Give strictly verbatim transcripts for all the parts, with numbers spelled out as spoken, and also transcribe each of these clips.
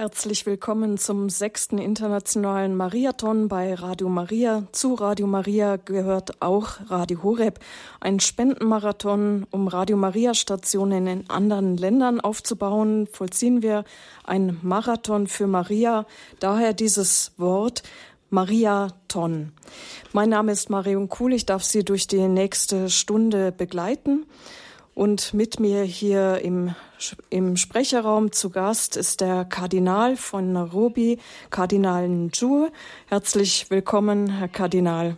Herzlich willkommen zum sechsten internationalen Mariathon bei Radio Maria. Zu Radio Maria gehört auch Radio Horeb, ein Spendenmarathon, um Radio Maria Stationen in anderen Ländern aufzubauen. Vollziehen wir ein Marathon für Maria, daher dieses Wort Mariathon. Mein Name ist Marion Kuhl, ich darf Sie durch die nächste Stunde begleiten. Und mit mir hier im, im Sprecherraum zu Gast ist der Kardinal von Nairobi, Kardinal Njue. Herzlich willkommen, Herr Kardinal.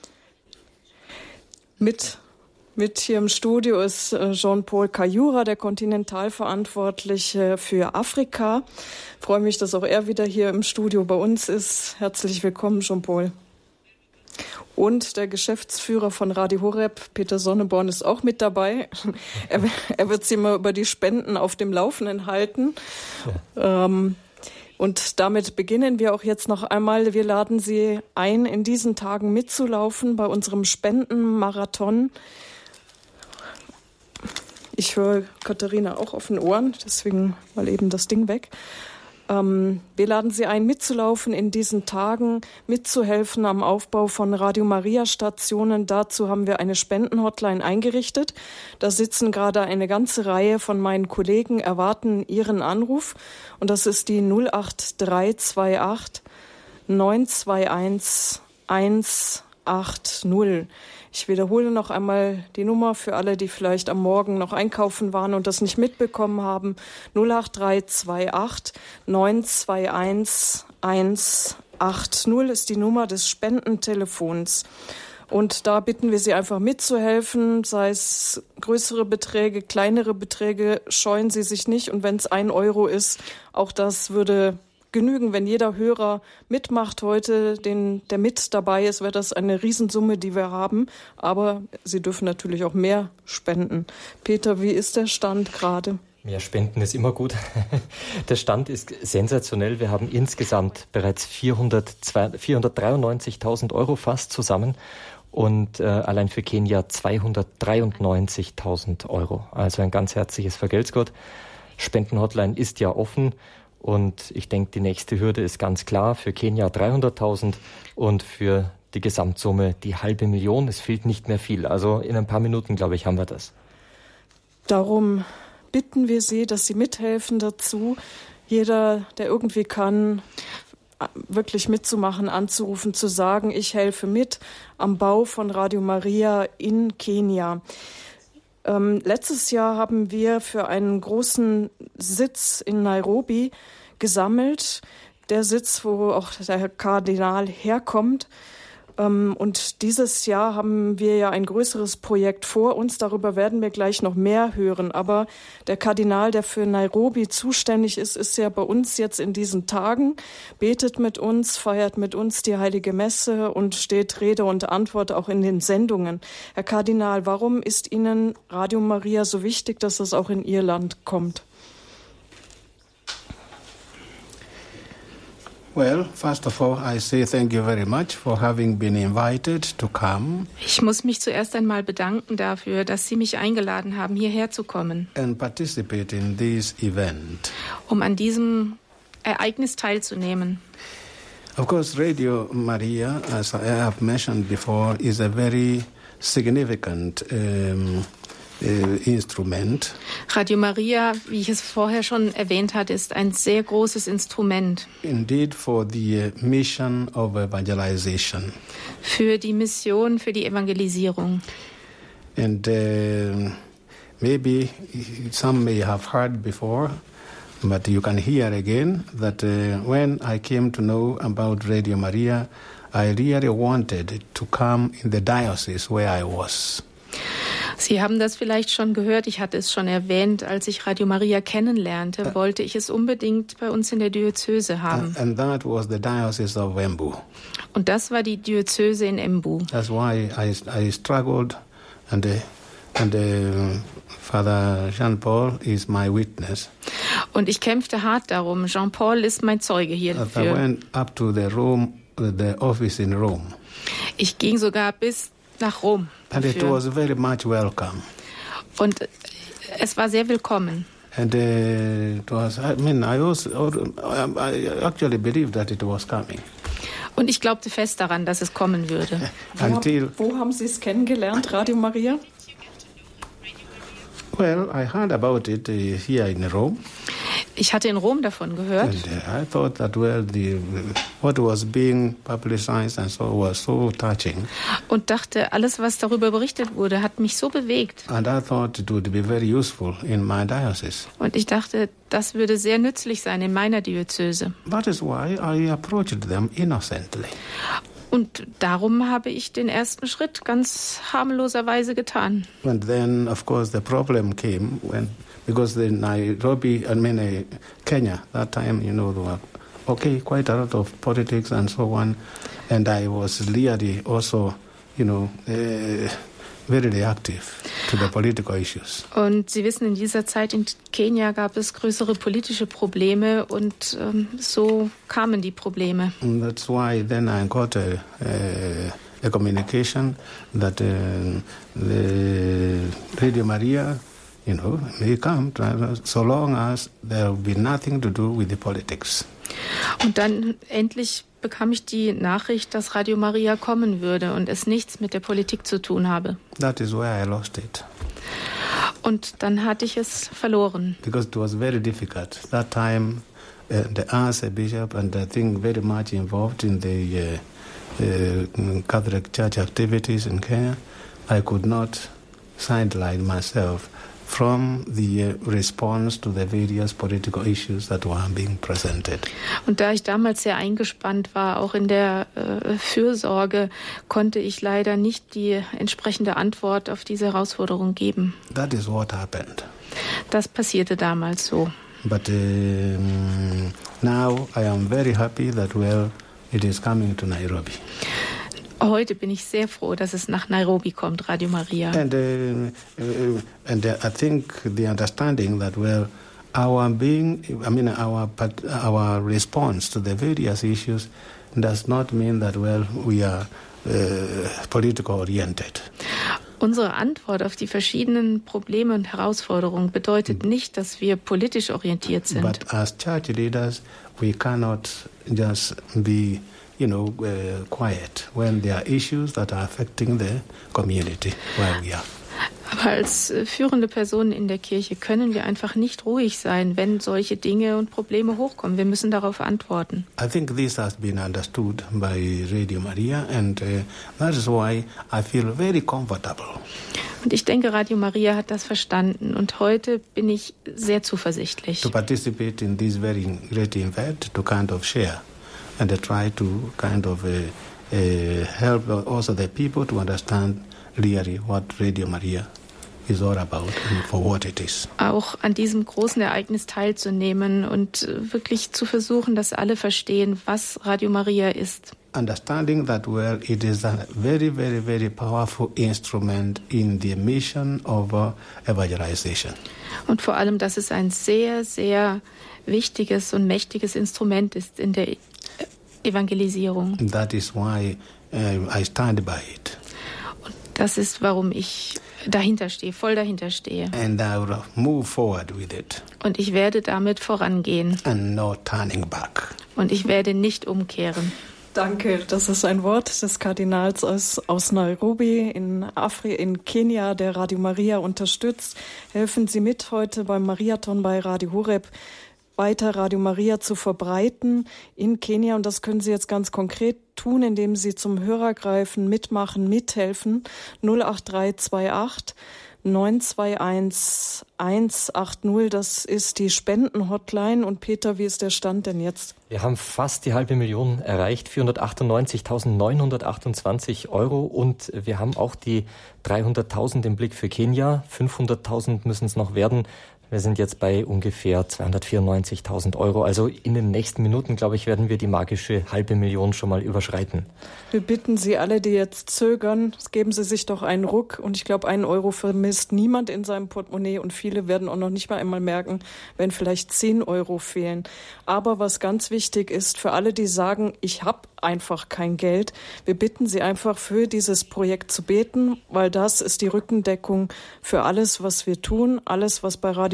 Mit, mit hier im Studio ist Jean-Paul Kayura, der Kontinentalverantwortliche für Afrika. Ich freue mich, dass auch er wieder hier im Studio bei uns ist. Herzlich willkommen, Jean-Paul. Und der Geschäftsführer von Radio Horeb, Peter Sonneborn, ist auch mit dabei. Er, er wird Sie mal über die Spenden auf dem Laufenden halten. Ja. Ähm, und damit beginnen wir auch jetzt noch einmal. Wir laden Sie ein, in diesen Tagen mitzulaufen bei unserem Spendenmarathon. Ich höre Katharina auch auf den Ohren, deswegen mal eben das Ding weg. Wir laden Sie ein, mitzulaufen in diesen Tagen, mitzuhelfen am Aufbau von Radio Maria Stationen. Dazu haben wir eine Spendenhotline eingerichtet. Da sitzen gerade eine ganze Reihe von meinen Kollegen, erwarten Ihren Anruf. Und das ist die null acht drei zwei acht neun zwei eins eins acht null. Ich wiederhole noch einmal die Nummer für alle, die vielleicht am Morgen noch einkaufen waren und das nicht mitbekommen haben. null acht drei zwei acht neun zwei eins eins acht null ist die Nummer des Spendentelefons. Und da bitten wir Sie einfach mitzuhelfen, sei es größere Beträge, kleinere Beträge, scheuen Sie sich nicht. Und wenn es ein Euro ist, auch das würde genügen, wenn jeder Hörer mitmacht heute, den, der mit dabei ist, wäre das eine Riesensumme, die wir haben. Aber Sie dürfen natürlich auch mehr spenden. Peter, wie ist der Stand gerade? Mehr Spenden ist immer gut. Der Stand ist sensationell. Wir haben insgesamt bereits vierhundertdreiundneunzigtausend Euro fast zusammen und äh, allein für Kenia zweihundertdreiundneunzigtausend Euro. Also ein ganz herzliches Vergelt's Gott. Spendenhotline ist ja offen. Und ich denke, die nächste Hürde ist ganz klar, für Kenia dreihunderttausend und für die Gesamtsumme die halbe Million. Es fehlt nicht mehr viel. Also in ein paar Minuten, glaube ich, haben wir das. Darum bitten wir Sie, dass Sie mithelfen dazu. Jeder, der irgendwie kann, wirklich mitzumachen, anzurufen, zu sagen, ich helfe mit am Bau von Radio Maria in Kenia. Ähm, letztes Jahr haben wir für einen großen Sitz in Nairobi gesammelt, der Sitz, wo auch der Herr Kardinal herkommt. Ähm, und dieses Jahr haben wir ja ein größeres Projekt vor uns, darüber werden wir gleich noch mehr hören. Aber der Kardinal, der für Nairobi zuständig ist, ist ja bei uns jetzt in diesen Tagen, betet mit uns, feiert mit uns die Heilige Messe und steht Rede und Antwort auch in den Sendungen. Herr Kardinal, warum ist Ihnen Radio Maria so wichtig, dass es auch in Ihr Land kommt? Well, first of all, I say thank you very much for having been invited to come. Ich muss mich zuerst einmal bedanken dafür, dass Sie mich eingeladen haben, hierher zu kommen. And participate in this event. Um an diesem Ereignis teilzunehmen. Of course, Radio Maria, as I have mentioned before, is a very significant um, uh, instrument. Radio Maria, wie ich es vorher schon erwähnt hatte, ist ein sehr großes Instrument. Indeed, for the mission of evangelization. Für die Mission, für die Evangelisierung. And uh, maybe some may have heard before, but you can hear again that uh, when I came to know about Radio Maria, I really wanted to come in the diocese where I was. Sie haben das vielleicht schon gehört, ich hatte es schon erwähnt, als ich Radio Maria kennenlernte, wollte ich es unbedingt bei uns in der Diözese haben. And that was the diocese of Embu. Und das war die Diözese in Embu. That's why I, I struggled and, uh, and uh, Father Jean-Paul is my witness. Und ich kämpfte hart darum. Jean-Paul ist mein Zeuge hierfür. I went up to the Rome, the office in Rome. Ich ging sogar bis nach Rom. And it was very much welcome. Und es war sehr willkommen. And uh, it was, I mean, I, was, I actually believed that it was coming. Und ich glaubte fest daran, dass es kommen würde. Until, wo, wo haben Sie es kennengelernt, Radio Maria? Well, I heard about it uh, here in Rome. Ich hatte in Rom davon gehört. And uh, I thought that well, the what was being publicized and so was so touching. Und dachte, alles, was darüber berichtet wurde, hat mich so bewegt. And I thought it would be very useful in my diocese. Und ich dachte, das würde sehr nützlich sein in meiner Diözese. That is why I approached them innocently. Und darum habe ich den ersten Schritt ganz harmloserweise getan. And then, of course, the problem came when, because the Nairobi, I mean, uh, Kenya, that time, you know, there were, okay, quite a lot of politics and so on. And I was really also, you know, uh, very reactive to the political issues. Und Sie wissen, in dieser Zeit in Kenia gab es größere politische Probleme und ähm, so kamen die Probleme. And that's why then I got a, a, a communication that uh, the Radio Maria, you know, may come so long as there will be nothing to do with the politics. Und dann endlich bekam ich die Nachricht, dass Radio Maria kommen würde und es nichts mit der Politik zu tun habe. That is where I lost it. Und dann hatte ich es verloren. Because it was very difficult. That time, uh, the as a bishop and I think very much involved in the uh, uh, Catholic Church activities in Kenya, I could not sideline myself from the uh, response to the various political issues that were being presented. Und da ich damals sehr eingespannt war, auch in der äh, Fürsorge, konnte ich leider nicht die entsprechende Antwort auf diese Herausforderung geben. That is what happened. Das passierte damals so. But um, now I am very happy that, well, it is coming to Nairobi. Heute bin ich sehr froh, dass es nach Nairobi kommt, Radio Maria. And, uh, uh, and uh, I think the understanding that, well, our being, I mean, our our response to the various issues does not mean that, well, we are uh, political oriented. Unsere Antwort auf die verschiedenen Probleme und Herausforderungen bedeutet nicht, dass wir politisch orientiert sind. But as church leaders, we cannot just be, you know, uh, quiet when there are issues that are affecting the community where we are. Aber als führende Personen in der Kirche können wir einfach nicht ruhig sein, wenn solche Dinge und Probleme hochkommen. Wir müssen darauf antworten. I think this has been understood by Radio Maria and uh, that is why I feel very comfortable. Und ich denke, Radio Maria hat das verstanden und heute bin ich sehr zuversichtlich. To participate in this very great event, to kind of share and uh, try to kind of uh, uh, help also the people to understand really what Radio Maria is all about and for what it is. Auch an diesem großen Ereignis teilzunehmen und wirklich zu versuchen, dass alle verstehen, was Radio Maria ist. Understanding that, well, it is a very, very, very powerful instrument in the mission of uh, evangelization. Und vor allem, dass es ein sehr, sehr wichtiges und mächtiges Instrument ist in der Evangelisierung. That is why uh, I stand by it. Und das ist, warum ich dahinter stehe, voll dahinter stehe. And I will move forward with it. Und ich werde damit vorangehen. And no turning back. Und ich werde nicht umkehren. Danke, das ist ein Wort des Kardinals aus, aus Nairobi in, Afri- in Kenia, der Radio Maria unterstützt. Helfen Sie mit heute beim Mariathon bei Radio Horeb, weiter Radio Maria zu verbreiten in Kenia. Und das können Sie jetzt ganz konkret tun, indem Sie zum Hörer greifen, mitmachen, mithelfen. null acht drei zwei acht neun zwei eins eins acht null, das ist die Spenden-Hotline. Und Peter, wie ist der Stand denn jetzt? Wir haben fast die halbe Million erreicht, vierhundertachtundneunzigtausendneunhundertachtundzwanzig Euro. Und wir haben auch die dreihunderttausend im Blick für Kenia. fünfhunderttausend müssen es noch werden. Wir sind jetzt bei ungefähr zweihundertvierundneunzigtausend Euro. Also in den nächsten Minuten, glaube ich, werden wir die magische halbe Million schon mal überschreiten. Wir bitten Sie alle, die jetzt zögern, geben Sie sich doch einen Ruck. Und ich glaube, einen Euro vermisst niemand in seinem Portemonnaie. Und viele werden auch noch nicht mal einmal merken, wenn vielleicht zehn Euro fehlen. Aber was ganz wichtig ist, für alle, die sagen, ich habe einfach kein Geld, wir bitten Sie einfach für dieses Projekt zu beten, weil das ist die Rückendeckung für alles, was wir tun, alles, was bei Radio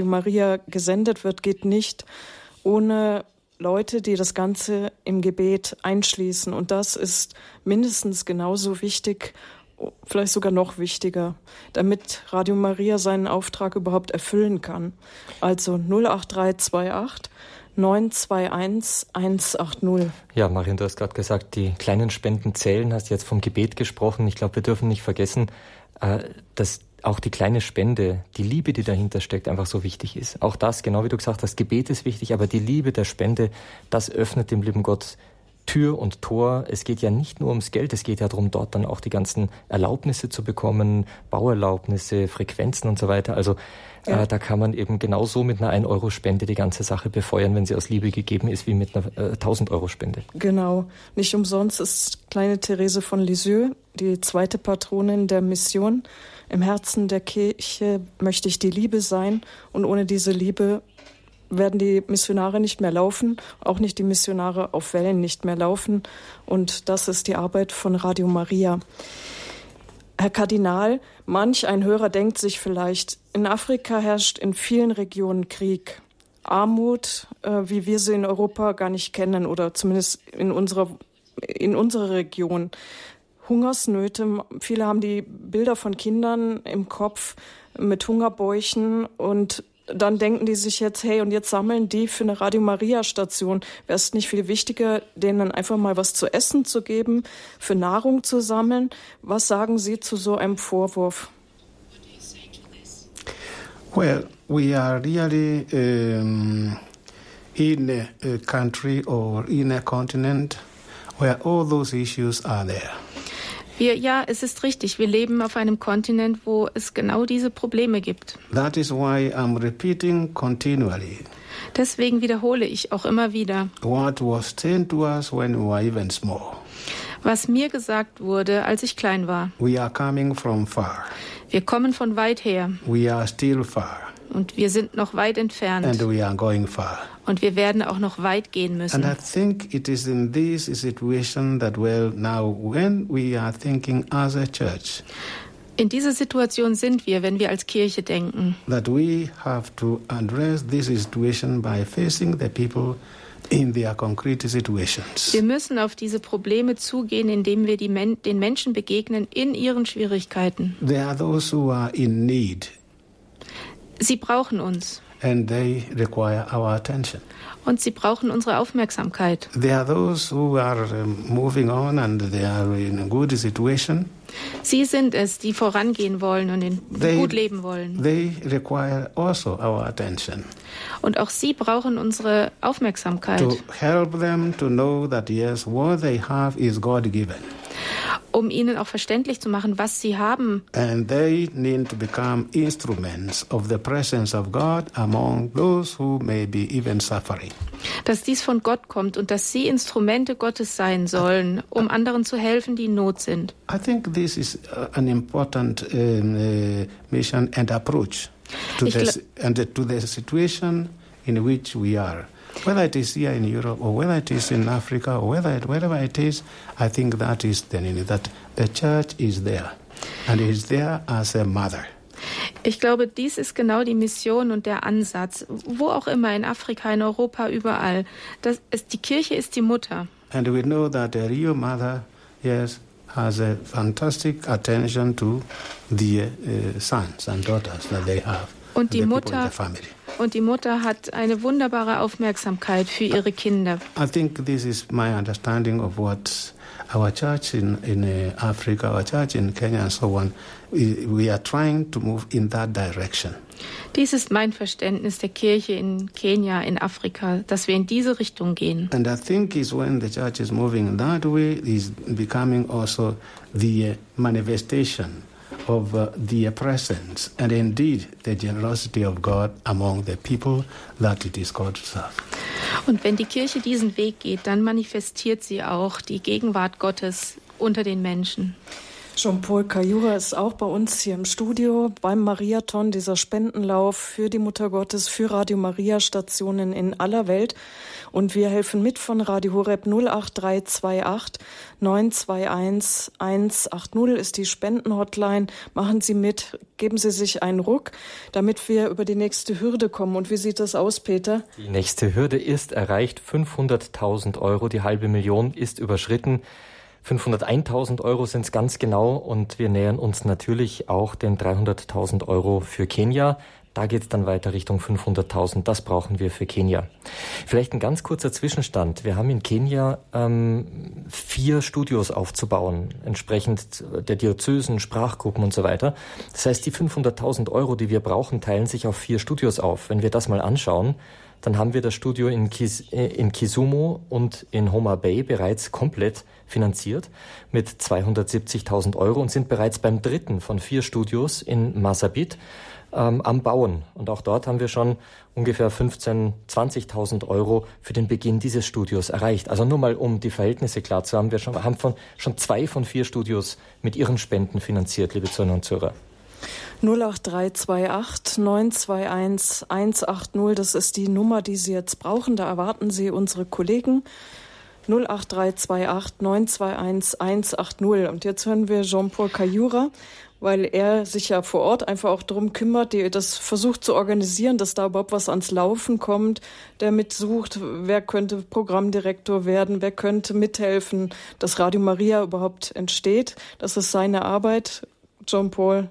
Maria gesendet wird, geht nicht ohne Leute, die das Ganze im Gebet einschließen. Und das ist mindestens genauso wichtig, vielleicht sogar noch wichtiger, damit Radio Maria seinen Auftrag überhaupt erfüllen kann. Also null acht drei zwei acht neun zwei eins eins acht null. Ja, Marion, du hast gerade gesagt, die kleinen Spenden zählen, hast jetzt vom Gebet gesprochen. Ich glaube, wir dürfen nicht vergessen, dass auch die kleine Spende, die Liebe, die dahinter steckt, einfach so wichtig ist. Auch das, genau wie du gesagt hast, Gebet ist wichtig, aber die Liebe der Spende, das öffnet dem lieben Gott Tür und Tor. Es geht ja nicht nur ums Geld, es geht ja darum, dort dann auch die ganzen Erlaubnisse zu bekommen, Bauerlaubnisse, Frequenzen und so weiter. Also ja. äh, da kann man eben genauso mit einer ein-Euro-Spende die ganze Sache befeuern, wenn sie aus Liebe gegeben ist, wie mit einer äh, tausend-Euro-Spende. Genau. Nicht umsonst ist kleine Therese von Lisieux die zweite Patronin der Mission. Im Herzen der Kirche möchte ich die Liebe sein, und ohne diese Liebe werden die Missionare nicht mehr laufen, auch nicht die Missionare auf Wellen nicht mehr laufen. Und das ist die Arbeit von Radio Maria. Herr Kardinal, manch ein Hörer denkt sich vielleicht, in Afrika herrscht in vielen Regionen Krieg, Armut, äh, wie wir sie in Europa gar nicht kennen oder zumindest in unserer, in unserer Region. Hungersnöte, viele haben die Bilder von Kindern im Kopf mit Hungerbäuchen, und dann denken die sich jetzt, hey, und jetzt sammeln die für eine Radio Maria Station. Wäre es nicht viel wichtiger, denen dann einfach mal was zu essen zu geben, für Nahrung zu sammeln? Was sagen Sie zu so einem Vorwurf? Well, we are really um, in a, a country or in a continent where all those issues are there. Wir, ja, es ist richtig. Wir leben auf einem Kontinent, wo es genau diese Probleme gibt. That is why I'm repeating continually. Deswegen wiederhole ich auch immer wieder, what was said to us when we were even small. Was mir gesagt wurde, als ich klein war. We are coming from far. Wir kommen von weit her. We are still far. Und wir sind noch weit entfernt. And we are going far. Und wir werden auch noch weit gehen müssen. And I think it is in this situation that, well, now when we are thinking as a church, in dieser Situation sind wir, wenn wir als Kirche denken, that we have to address this situation by facing the people in their concrete situations. Wir müssen auf diese Probleme zugehen, indem wir die Men- den Menschen begegnen in ihren Schwierigkeiten. There are those who are in need. Sie brauchen uns. And they require our attention. Und sie brauchen unsere Aufmerksamkeit. There are those who are um, moving on and they are in a good situation. Sie sind es, die vorangehen wollen und in they, gut leben wollen. They require also our attention. Und auch sie brauchen unsere Aufmerksamkeit. To help them to know that yes, what they have is God-given. Um ihnen auch verständlich zu machen, was sie haben. And they need to become instruments of the presence of God among those who may be even suffering. Dass dies von Gott kommt und dass sie Instrumente Gottes sein sollen, um anderen zu helfen, die in Not sind. I think this is an important um, uh, mission and approach to the, and to the situation in which we are. Whether it is here in Europe or whether it is in Africa or whether it, wherever it is, I think that is the need, that the church is there and is there as a mother. Ich glaube, dies ist genau die Mission und der Ansatz, wo auch immer, in Afrika, in Europa, überall. Das ist, die Kirche ist die Mutter. And we know that a real mother, yes, has a fantastic attention to the uh, sons and daughters that they have. Und die Mutter und die Mutter hat eine wunderbare Aufmerksamkeit für ihre Kinder. I think this is my understanding of what our church in in uh, Africa, our church in Kenya and so on, we, we are trying to move in that direction. Dies ist mein Verständnis der Kirche in Kenia, in Afrika, dass wir in diese Richtung gehen. And I think is when the church is moving in that way, is becoming also the manifestation of uh, the presence and indeed the generosity of God among the people that it is called to serve. Und wenn die Kirche diesen Weg geht, dann manifestiert sie auch die Gegenwart Gottes unter den Menschen. Jean-Paul Kayura ist auch bei uns hier im Studio beim Mariathon, dieser Spendenlauf für die Mutter Gottes, für Radio Maria Stationen in aller Welt. Und wir helfen mit von Radio Horeb. Null acht drei zwei acht neun zwei eins eins acht null ist die Spendenhotline. Machen Sie mit, geben Sie sich einen Ruck, damit wir über die nächste Hürde kommen. Und wie sieht das aus, Peter? Die nächste Hürde ist erreicht. fünfhunderttausend Euro, die halbe Million ist überschritten. fünfhunderteintausend Euro sind es ganz genau und wir nähern uns natürlich auch den dreihunderttausend Euro für Kenia. Da geht es dann weiter Richtung fünfhunderttausend. Das brauchen wir für Kenia. Vielleicht ein ganz kurzer Zwischenstand. Wir haben in Kenia ähm, vier Studios aufzubauen, entsprechend der Diözesen, Sprachgruppen und so weiter. Das heißt, die fünfhunderttausend Euro, die wir brauchen, teilen sich auf vier Studios auf. Wenn wir das mal anschauen, dann haben wir das Studio in, Kis, in Kisumu und in Homa Bay bereits komplett finanziert mit zweihundertsiebzigtausend Euro und sind bereits beim dritten von vier Studios in Marsabit ähm, am Bauen. Und auch dort haben wir schon ungefähr fünfzehntausend, zwanzigtausend Euro für den Beginn dieses Studios erreicht. Also nur mal, um die Verhältnisse klar zu haben, wir schon, haben von, schon zwei von vier Studios mit ihren Spenden finanziert, liebe Zuhörer und Zuhörer. null acht drei zwei acht neun zwei eins eins acht null, das ist die Nummer, die Sie jetzt brauchen. Da erwarten Sie unsere Kollegen. null acht drei zwei acht neun zwei eins eins acht null. Und jetzt hören wir Jean-Paul Kayura, weil er sich ja vor Ort einfach auch darum kümmert, die das versucht zu organisieren, dass da überhaupt was ans Laufen kommt, der mitsucht, wer könnte Programmdirektor werden, wer könnte mithelfen, dass Radio Maria überhaupt entsteht. Das ist seine Arbeit. Jean-Paul.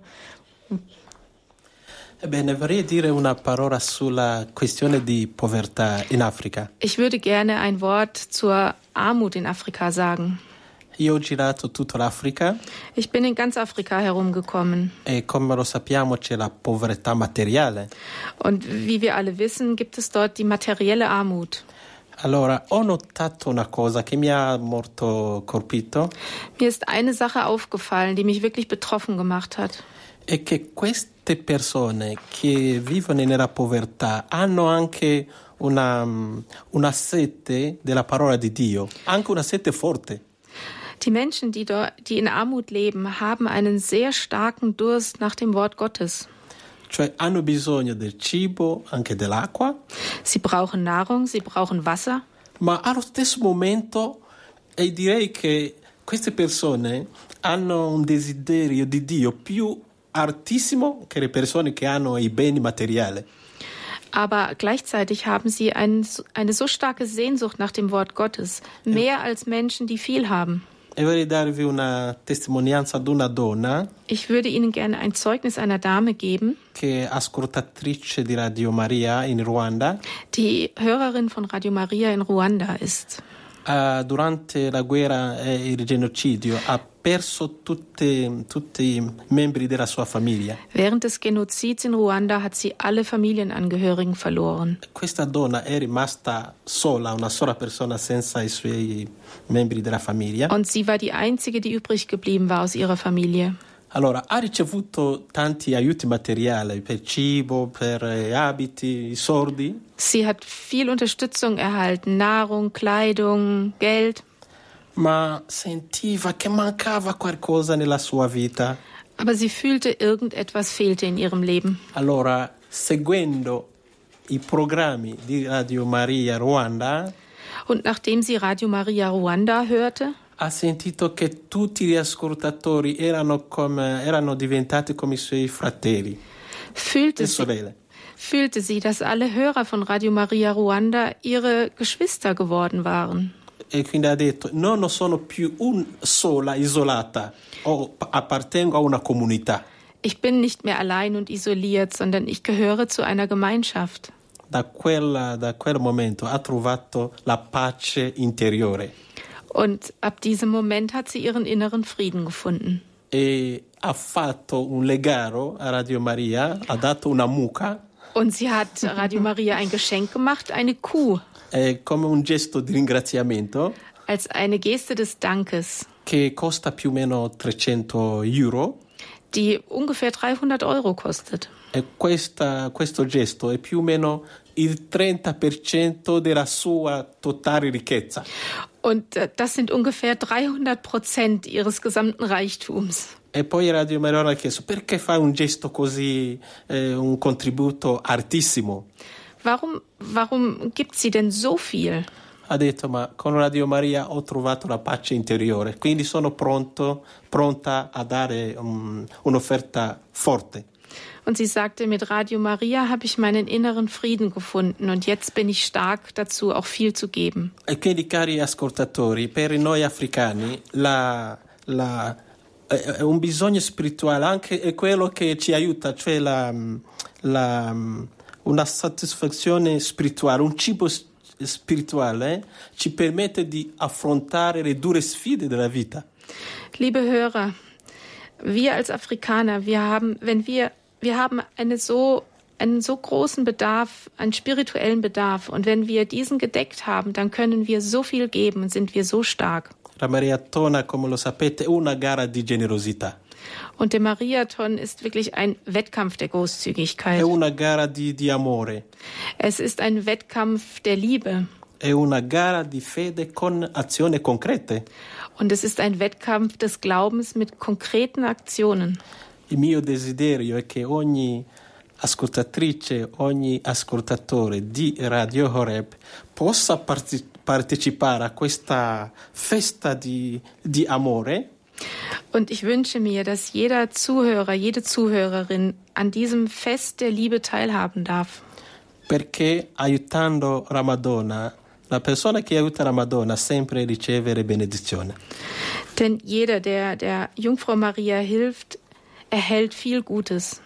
Bene, vorrei dire una parola sulla questione di povertà in Africa. Ich würde gerne ein Wort zur Armut in Afrika sagen. Io ho girato tutta l'Africa. Ich bin in ganz Afrika herumgekommen. E come lo sappiamo c'è la povertà materiale. Und wie wir alle wissen, gibt es dort die materielle Armut. Allora, ho notato una cosa che mi ha molto colpito. Mir ist eine Sache aufgefallen, die mich wirklich betroffen gemacht hat. È che queste persone che vivono nella povertà hanno anche una, una sete della parola di Dio, anche una sete forte. Die Menschen, die, dort, die in Armut leben, haben einen sehr starken Durst nach dem Wort Gottes. Cioè hanno bisogno del cibo, anche dell'acqua. Sie brauchen Nahrung, sie brauchen Wasser. Ma allo stesso momento, e direi che queste persone hanno un desiderio di Dio più altissimo che le persone che hanno i beni materiali. Aber gleichzeitig haben sie ein, eine so starke Sehnsucht nach dem Wort Gottes, mehr als Menschen, die viel haben. E vorrei darvi una testimonianza ad una donna. Ich würde Ihnen gerne ein Zeugnis einer Dame geben, che è ascoltatrice di Radio Maria in Ruanda. Die Hörerin von Radio Maria in Ruanda ist. Uh, durante la guerra e il genocidio ha perso tutte, tutti i membri della sua famiglia. Während des Genozids in Ruanda hat sie alle Familienangehörigen verloren. Questa donna è rimasta sola, una sola persona senza i suoi membri della famiglia. Und sie war die einzige, die übrig geblieben war aus ihrer Familie. Allora, ha ricevuto tanti aiuti materiali per cibo, per abiti, soldi. Sie hat viel Unterstützung erhalten, Nahrung, Kleidung, Geld. Ma sentiva che mancava qualcosa nella sua vita. Aber sie fühlte, irgendetwas fehlte in ihrem Leben. Allora, seguendo i programmi di Radio Maria Ruanda, und nachdem sie Radio Maria Ruanda hörte, ha sentito che tutti gli ascoltatori erano, come, erano diventati come i suoi fratelli fühlte e sie, sorelle. Fühlte sie, dass alle Hörer von Radio Maria Ruanda ihre Geschwister geworden waren. E quindi ha detto, non sono più un sola, isolata, o appartengo a una comunità. Ich bin nicht mehr allein und isoliert, sondern ich gehöre zu einer Gemeinschaft. Da quel, da quel momento ha trovato la pace interiore. Und ab diesem Moment hat sie ihren inneren Frieden gefunden. E ha fatto un legaro a Radio Maria, ha dato una mucca. Und sie hat Radio Maria ein Geschenk gemacht, eine Kuh. E come un gesto di ringraziamento. Als eine Geste des Dankes. Che costa più o meno trecento euro. Die ungefähr dreihundert Euro kostet. E questa, questo gesto è più o meno il trenta per cento della sua totale ricchezza. Und äh, das sind ungefähr dreihundert Prozent ihres gesamten Reichtums. E poi Radio Maria ha chiesto: perché fai un gesto così, eh, un contributo altissimo? Warum, warum gibt sie denn so viel? Ha detto: ma con Radio Maria ho trovato la pace interiore, quindi sono pronto, pronta a dare um, un'offerta forte. Und sie sagte, mit Radio Maria habe ich meinen inneren Frieden gefunden und jetzt bin ich stark dazu, auch viel zu geben. E quindi, cari ascoltatori, per noi africani la, la, è un bisogno spirituale, anche è quello che ci aiuta, cioè la, la, una soddisfazione spirituale, un cibo spirituale ci permette di affrontare le dure sfide della vita. Liebe Hörer, wir als Afrikaner, wir haben, wenn wir Wir haben eine so, einen so großen Bedarf, einen spirituellen Bedarf. Und wenn wir diesen gedeckt haben, dann können wir so viel geben und sind wir so stark. La Mariatona, come lo sapete, è una gara di generosità. Und der Mariathon ist wirklich ein Wettkampf der Großzügigkeit. È una gara di, di amore. Es ist ein Wettkampf der Liebe. È una gara di fede con azioni concrete. Und es ist ein Wettkampf des Glaubens mit konkreten Aktionen. Il mio desiderio è che ogni ascoltatrice, ogni ascoltatore di Radio Horeb possa parte- partecipare a questa festa di, di amore. Und ich wünsche mir, dass jeder Zuhörer, jede Zuhörerin an diesem Fest der Liebe teilhaben darf. Perché aiutando la Madonna, la persona che aiuta la Madonna sempre riceve benedizione. Denn jeder, der der Jungfrau Maria hilft, erhält viel Gutes.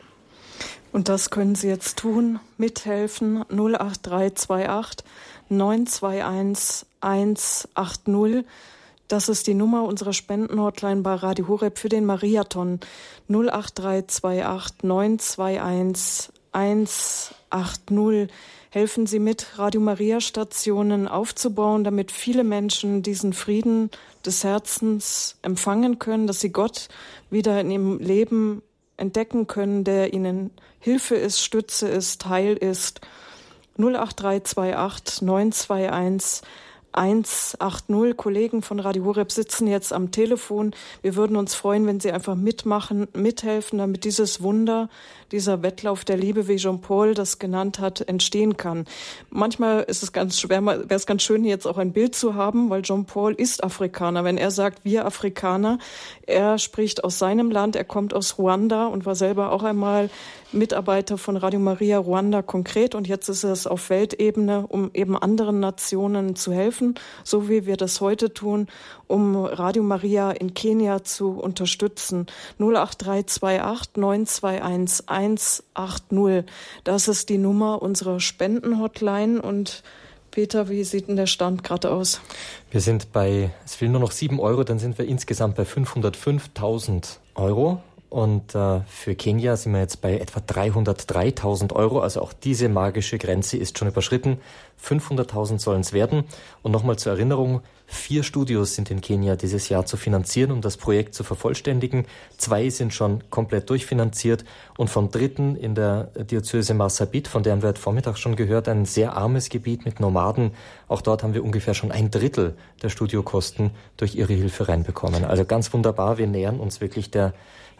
Und das können Sie jetzt tun, mithelfen, null acht drei zwei acht neun zwei eins eins acht null. Das ist die Nummer unserer Spendenhotline bei Radio Horeb für den Mariathon. null acht drei zwei acht neun zwei eins eins acht null. Helfen Sie mit, Radio Maria Stationen aufzubauen, damit viele Menschen diesen Frieden des Herzens empfangen können, dass sie Gott wieder in ihrem Leben entdecken können, der ihnen Hilfe ist, Stütze ist, Heil ist. null acht drei zwei acht neun zwei eins eins acht null. Kollegen von Radio Horeb sitzen jetzt am Telefon. Wir würden uns freuen, wenn Sie einfach mitmachen, mithelfen, damit dieses Wunder, dieser Wettlauf der Liebe, wie Jean-Paul das genannt hat, entstehen kann. Manchmal ist es ganz schwer, wäre es ganz schön, jetzt auch ein Bild zu haben, weil Jean-Paul ist Afrikaner. Wenn er sagt, wir Afrikaner, er spricht aus seinem Land, er kommt aus Ruanda und war selber auch einmal Mitarbeiter von Radio Maria Ruanda konkret, und jetzt ist es auf Weltebene, um eben anderen Nationen zu helfen, so wie wir das heute tun, um Radio Maria in Kenia zu unterstützen. null acht drei zwei acht neun zwei eins eins acht null. Das ist die Nummer unserer Spendenhotline. Und Peter, wie sieht denn der Stand gerade aus? Wir sind bei, es fehlen nur noch sieben Euro, dann sind wir insgesamt bei fünfhundertfünftausend Euro. Und äh, für Kenia sind wir jetzt bei etwa dreihundertdreitausend Euro. Also auch diese magische Grenze ist schon überschritten. fünfhunderttausend sollen es werden. Und nochmal zur Erinnerung, vier Studios sind in Kenia dieses Jahr zu finanzieren, um das Projekt zu vervollständigen. Zwei sind schon komplett durchfinanziert. Und vom dritten in der Diözese Marsabit, von der haben wir heute Vormittag schon gehört, ein sehr armes Gebiet mit Nomaden. Auch dort haben wir ungefähr schon ein Drittel der Studiokosten durch ihre Hilfe reinbekommen. Also ganz wunderbar, wir nähern uns wirklich der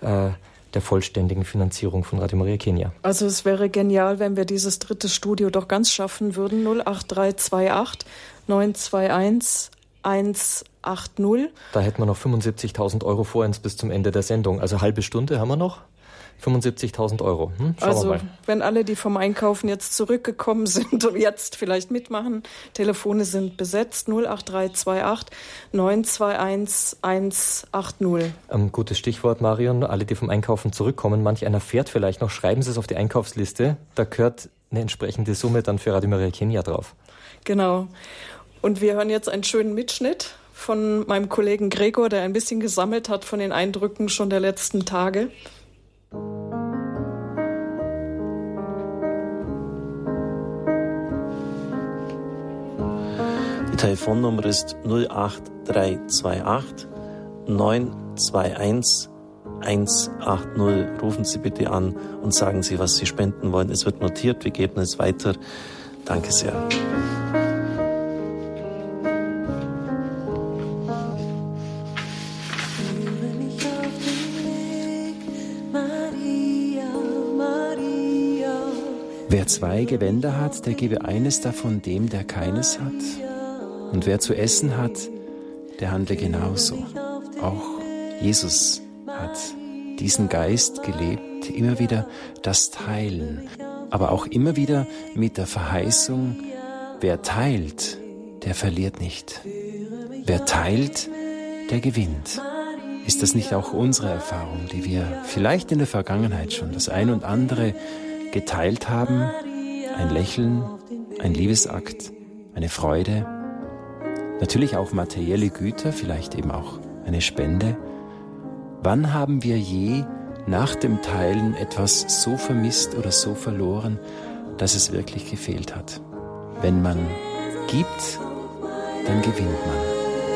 der vollständigen Finanzierung von Radio Maria Kenia. Also es wäre genial, wenn wir dieses dritte Studio doch ganz schaffen würden. null acht drei zwei acht neun zwei eins eins acht null. Da hätten wir noch fünfundsiebzigtausend Euro vor uns bis zum Ende der Sendung. Also halbe Stunde haben wir noch. fünfundsiebzigtausend Euro. Hm? Schauen also wir mal. Wenn alle, die vom Einkaufen jetzt zurückgekommen sind und jetzt vielleicht mitmachen, Telefone sind besetzt, null acht drei zwei acht neun zwei eins eins acht null. Ähm, gutes Stichwort, Marion. Alle, die vom Einkaufen zurückkommen, manch einer fährt vielleicht noch, schreiben Sie es auf die Einkaufsliste. Da gehört eine entsprechende Summe dann für Radio Maria Kenia drauf. Genau. Und wir hören jetzt einen schönen Mitschnitt von meinem Kollegen Gregor, der ein bisschen gesammelt hat von den Eindrücken schon der letzten Tage. Die Telefonnummer ist null acht drei zwei acht neun zwei eins eins acht null. Rufen Sie bitte an und sagen Sie, was Sie spenden wollen. Es wird notiert, wir geben es weiter Danke sehr. Wer zwei Gewänder hat, der gebe eines davon dem, der keines hat. Und wer zu essen hat, der handle genauso. Auch Jesus hat diesen Geist gelebt, immer wieder das Teilen, aber auch immer wieder mit der Verheißung, wer teilt, der verliert nicht. Wer teilt, der gewinnt. Ist das nicht auch unsere Erfahrung, die wir vielleicht in der Vergangenheit schon das ein und andere geteilt haben? Ein Lächeln, ein Liebesakt, eine Freude, natürlich auch materielle Güter, vielleicht eben auch eine Spende. Wann haben wir je nach dem Teilen etwas so vermisst oder so verloren, dass es wirklich gefehlt hat? Wenn man gibt, dann gewinnt man.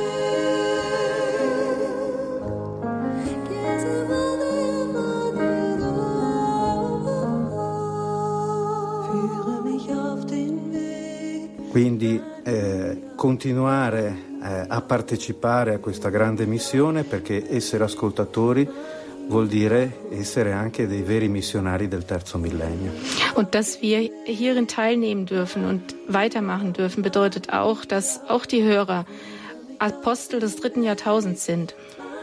Quindi eh, continuare eh, a partecipare a questa grande missione, perché essere ascoltatori vuol dire essere anche dei veri missionari del terzo millennio. Und dass wir hierin teilnehmen dürfen und weitermachen dürfen, bedeutet auch, dass auch die Hörer Apostel des dritten Jahrtausends sind.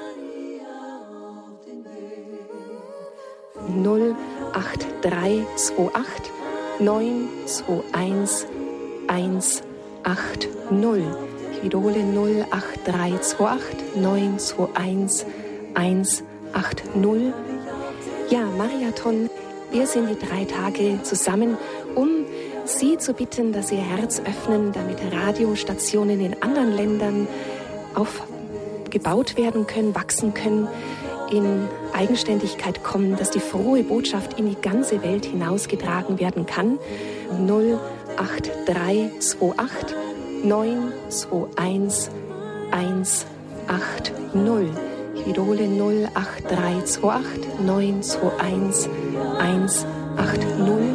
null acht drei zwei acht neun zwei eins eins acht null. Ich wiederhole null acht drei zwei acht neun zwei eins eins acht null. Ja, Mariathon, wir sind die drei Tage zusammen, um Sie zu bitten, dass Sie Ihr Herz öffnen, damit Radiostationen in anderen Ländern aufgebaut werden können, wachsen können, in Eigenständigkeit kommen, dass die frohe Botschaft in die ganze Welt hinausgetragen werden kann. null acht drei zwei acht neun zwei eins eins acht null. Ich wiederhole null acht drei zwei acht neun zwei eins eins acht null.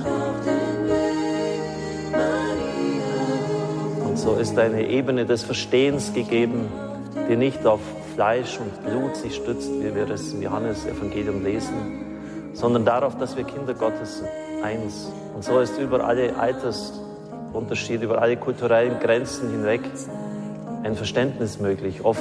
Und so ist eine Ebene des Verstehens gegeben, die nicht auf Fleisch und Blut sich stützt, wie wir es im Johannesevangelium lesen, sondern darauf, dass wir Kinder Gottes sind, eins. Und so ist über alle Altersunterschiede, über alle kulturellen Grenzen hinweg ein Verständnis möglich, oft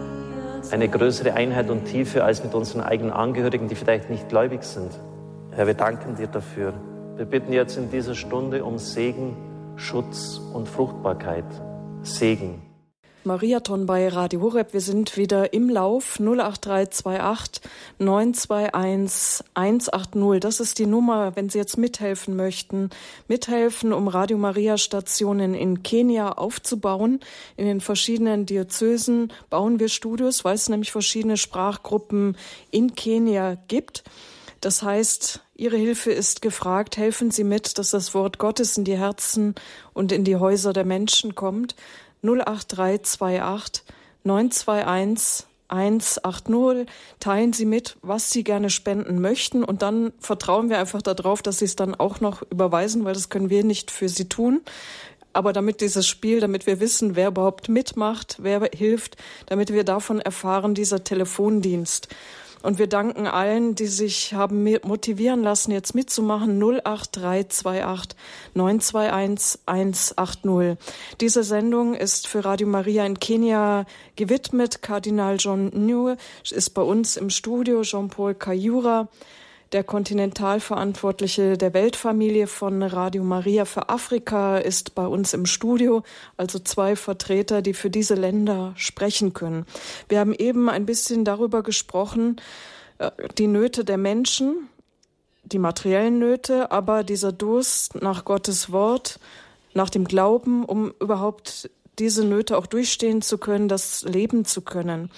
eine größere Einheit und Tiefe als mit unseren eigenen Angehörigen, die vielleicht nicht gläubig sind. Herr, wir danken dir dafür. Wir bitten jetzt in dieser Stunde um Segen, Schutz und Fruchtbarkeit. Segen. Mariathon bei Radio Horeb. Wir sind wieder im Lauf. null acht drei zwei acht neun zwei eins eins acht null. Das ist die Nummer, wenn Sie jetzt mithelfen möchten. Mithelfen, um Radio Maria Stationen in Kenia aufzubauen. In den verschiedenen Diözesen bauen wir Studios, weil es nämlich verschiedene Sprachgruppen in Kenia gibt. Das heißt, Ihre Hilfe ist gefragt. Helfen Sie mit, dass das Wort Gottes in die Herzen und in die Häuser der Menschen kommt. null acht drei zwei acht neun zwei eins eins acht null. Teilen Sie mit, was Sie gerne spenden möchten, und dann vertrauen wir einfach darauf, dass Sie es dann auch noch überweisen, weil das können wir nicht für Sie tun. Aber damit dieses Spiel, damit wir wissen, wer überhaupt mitmacht, wer hilft, damit wir davon erfahren, dieser Telefondienst. Und wir danken allen, die sich haben motivieren lassen, jetzt mitzumachen. null acht drei zwei acht neun zwei eins eins acht null. Diese Sendung ist für Radio Maria in Kenia gewidmet. Kardinal John New ist bei uns im Studio. Jean-Paul Kayura, der Kontinentalverantwortliche der Weltfamilie von Radio Maria für Afrika, ist bei uns im Studio. Also zwei Vertreter, die für diese Länder sprechen können. Wir haben eben ein bisschen darüber gesprochen, die Nöte der Menschen, die materiellen Nöte, aber dieser Durst nach Gottes Wort, nach dem Glauben, um überhaupt diese Nöte auch durchstehen zu können, das leben zu können.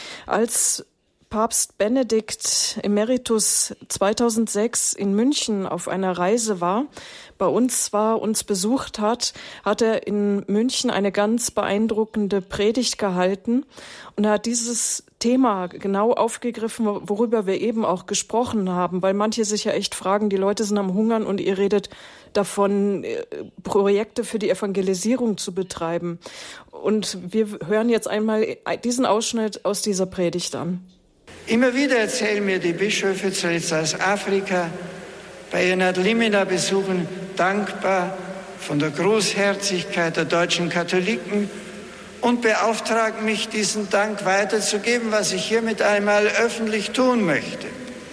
Als Papst Benedikt Emeritus zweitausendsechs in München auf einer Reise war, bei uns war, uns besucht hat, hat er in München eine ganz beeindruckende Predigt gehalten, und er hat dieses Thema genau aufgegriffen, worüber wir eben auch gesprochen haben, weil manche sich ja echt fragen, die Leute sind am Hungern und ihr redet davon, Projekte für die Evangelisierung zu betreiben. Und wir hören jetzt einmal diesen Ausschnitt aus dieser Predigt an. Immer wieder erzählen mir die Bischöfe, zuletzt aus Afrika, bei ihren Adlimina-Besuchen dankbar von der Großherzigkeit der deutschen Katholiken und beauftragen mich, diesen Dank weiterzugeben, was ich hiermit einmal öffentlich tun möchte.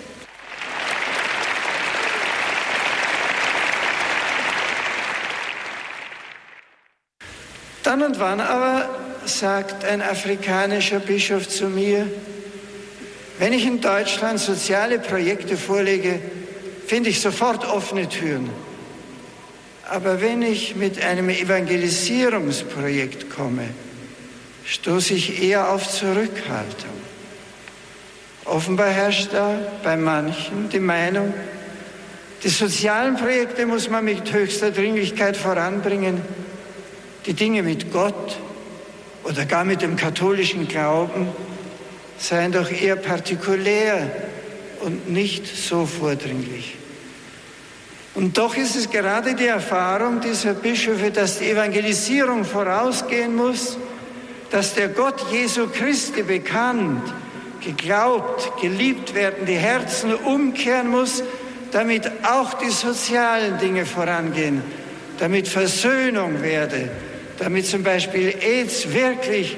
Dann und wann aber sagt ein afrikanischer Bischof zu mir, wenn ich in Deutschland soziale Projekte vorlege, finde ich sofort offene Türen. Aber wenn ich mit einem Evangelisierungsprojekt komme, stoße ich eher auf Zurückhaltung. Offenbar herrscht da bei manchen die Meinung, die sozialen Projekte muss man mit höchster Dringlichkeit voranbringen, die Dinge mit Gott oder gar mit dem katholischen Glauben seien doch eher partikulär und nicht so vordringlich. Und doch ist es gerade die Erfahrung dieser Bischöfe, dass die Evangelisierung vorausgehen muss, dass der Gott Jesu Christi bekannt, geglaubt, geliebt werden, die Herzen umkehren muss, damit auch die sozialen Dinge vorangehen, damit Versöhnung werde, damit zum Beispiel AIDS wirklich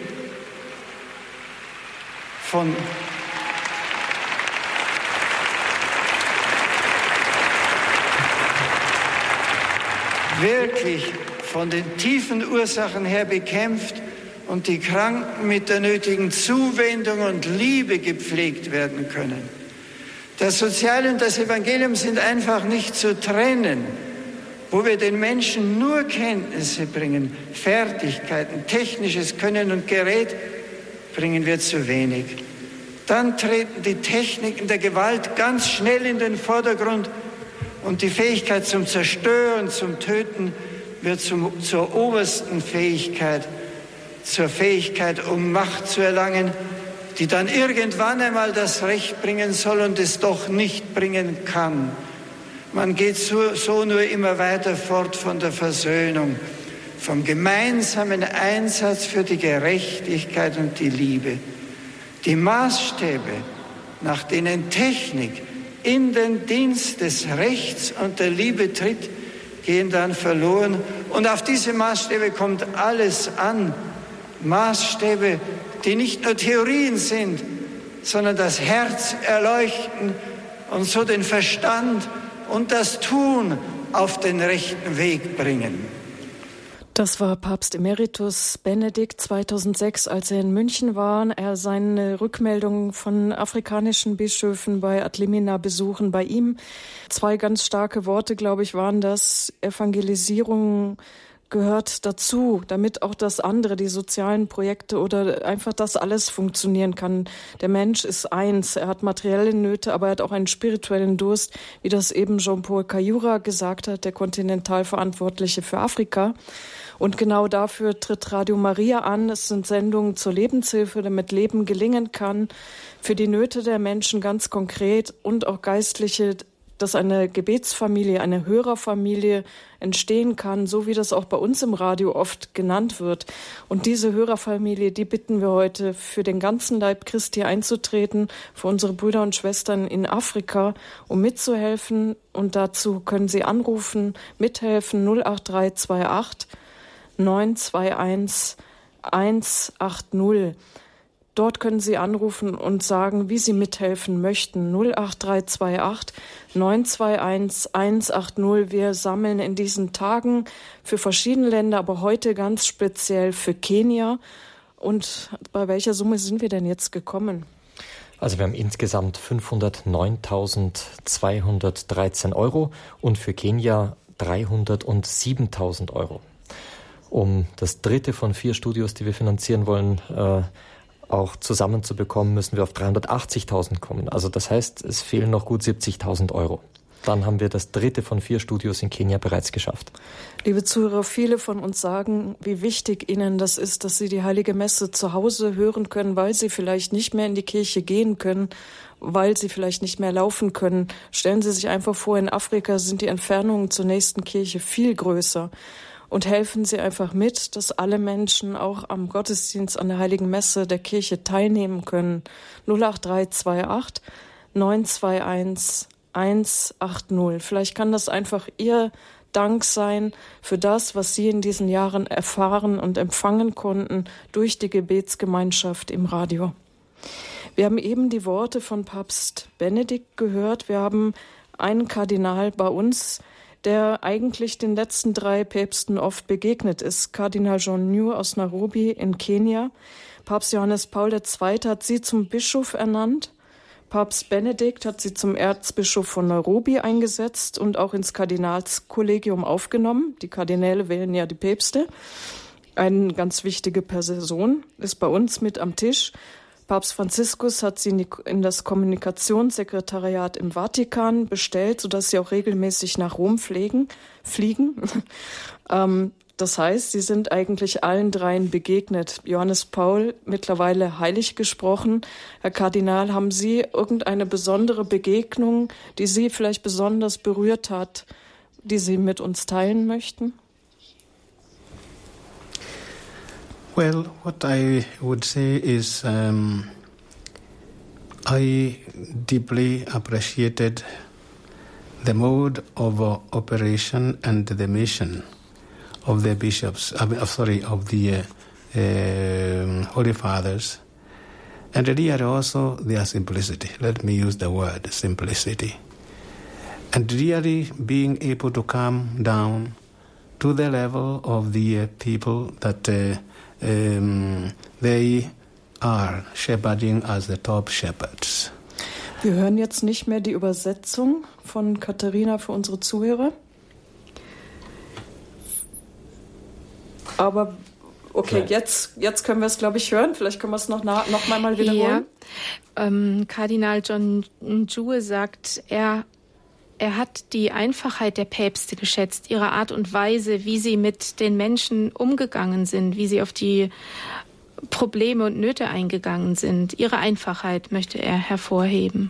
von wirklich von den tiefen Ursachen her bekämpft und die Kranken mit der nötigen Zuwendung und Liebe gepflegt werden können. Das Soziale und das Evangelium sind einfach nicht zu trennen. Wo wir den Menschen nur Kenntnisse bringen, Fertigkeiten, technisches Können und Gerät, bringen wir zu wenig. Dann treten die Techniken der Gewalt ganz schnell in den Vordergrund und die Fähigkeit zum Zerstören, zum Töten wird zum, zur obersten Fähigkeit, zur Fähigkeit, um Macht zu erlangen, die dann irgendwann einmal das Recht bringen soll und es doch nicht bringen kann. Man geht so, so nur immer weiter fort von der Versöhnung, vom gemeinsamen Einsatz für die Gerechtigkeit und die Liebe. Die Maßstäbe, nach denen Technik in den Dienst des Rechts und der Liebe tritt, gehen dann verloren. Und auf diese Maßstäbe kommt alles an. Maßstäbe, die nicht nur Theorien sind, sondern das Herz erleuchten und so den Verstand und das Tun auf den rechten Weg bringen. Das war Papst Emeritus Benedikt zweitausendsechs, als er in München war. Er seine Rückmeldungen von afrikanischen Bischöfen bei Adlimina-Besuchen bei ihm. Zwei ganz starke Worte, glaube ich, waren das. Evangelisierung gehört dazu, damit auch das andere, die sozialen Projekte oder einfach das alles funktionieren kann. Der Mensch ist eins, er hat materielle Nöte, aber er hat auch einen spirituellen Durst, wie das eben Jean-Paul Kayura gesagt hat, der Kontinentalverantwortliche für Afrika. Und genau dafür tritt Radio Maria an. Es sind Sendungen zur Lebenshilfe, damit Leben gelingen kann, für die Nöte der Menschen ganz konkret und auch Geistliche, dass eine Gebetsfamilie, eine Hörerfamilie entstehen kann, so wie das auch bei uns im Radio oft genannt wird. Und diese Hörerfamilie, die bitten wir heute, für den ganzen Leib Christi einzutreten, für unsere Brüder und Schwestern in Afrika, um mitzuhelfen. Und dazu können Sie anrufen, mithelfen null acht drei zwei acht neun zwei eins eins acht null. Dort können Sie anrufen und sagen, wie Sie mithelfen möchten. null acht drei zwei acht neun zwei eins eins acht null. Wir sammeln in diesen Tagen für verschiedene Länder, aber heute ganz speziell für Kenia. Und bei welcher Summe sind wir denn jetzt gekommen? Also wir haben insgesamt fünfhundertneuntausendzweihundertdreizehn Euro und für Kenia dreihundertsiebentausend Euro. Um das dritte von vier Studios, die wir finanzieren wollen, äh, auch zusammenzubekommen, müssen wir auf dreihundertachtzigtausend kommen. Also das heißt, es fehlen noch gut siebzigtausend Euro. dann haben wir das dritte von vier Studios in Kenia bereits geschafft. Liebe Zuhörer, viele von uns sagen, wie wichtig ihnen das ist, dass sie die Heilige Messe zu Hause hören können, weil sie vielleicht nicht mehr in die Kirche gehen können, weil sie vielleicht nicht mehr laufen können. Stellen Sie sich einfach vor, in Afrika sind die Entfernungen zur nächsten Kirche viel größer. Und helfen Sie einfach mit, dass alle Menschen auch am Gottesdienst an der Heiligen Messe der Kirche teilnehmen können. null acht drei zwei acht neun zwei eins eins acht null. Vielleicht kann das einfach Ihr Dank sein für das, was Sie in diesen Jahren erfahren und empfangen konnten durch die Gebetsgemeinschaft im Radio. Wir haben eben die Worte von Papst Benedikt gehört. Wir haben einen Kardinal bei uns, der eigentlich den letzten drei Päpsten oft begegnet ist. Kardinal John New aus Nairobi in Kenia. Papst Johannes Paul der Zweite hat sie zum Bischof ernannt. Papst Benedikt hat sie zum Erzbischof von Nairobi eingesetzt und auch ins Kardinalskollegium aufgenommen. Die Kardinäle wählen ja die Päpste. Eine ganz wichtige Person ist bei uns mit am Tisch. Papst Franziskus hat sie in das Kommunikationssekretariat im Vatikan bestellt, sodass sie auch regelmäßig nach Rom pflegen, fliegen. ähm, das heißt, sie sind eigentlich allen dreien begegnet. Johannes Paul, mittlerweile heilig gesprochen. Herr Kardinal, haben Sie irgendeine besondere Begegnung, die Sie vielleicht besonders berührt hat, die Sie mit uns teilen möchten? Well, what I would say is um, I deeply appreciated the mode of uh, operation and the mission of the bishops, I mean, sorry, of the uh, uh, Holy Fathers, and really also their simplicity. Let me use the word simplicity. And really being able to come down to the level of the uh, people that uh, Um, they are shepherding as the top shepherds. Wir hören jetzt nicht mehr die Übersetzung von Katharina für unsere Zuhörer. Aber okay, ja. jetzt, jetzt können wir es, glaube ich, hören. Vielleicht können wir es noch, na, noch mal, mal wiederholen. Ja. Ähm, Kardinal John Njue sagt, er Er hat die Einfachheit der Päpste geschätzt, ihre Art und Weise, wie sie mit den Menschen umgegangen sind, wie sie auf die Probleme und Nöte eingegangen sind. Ihre Einfachheit möchte er hervorheben.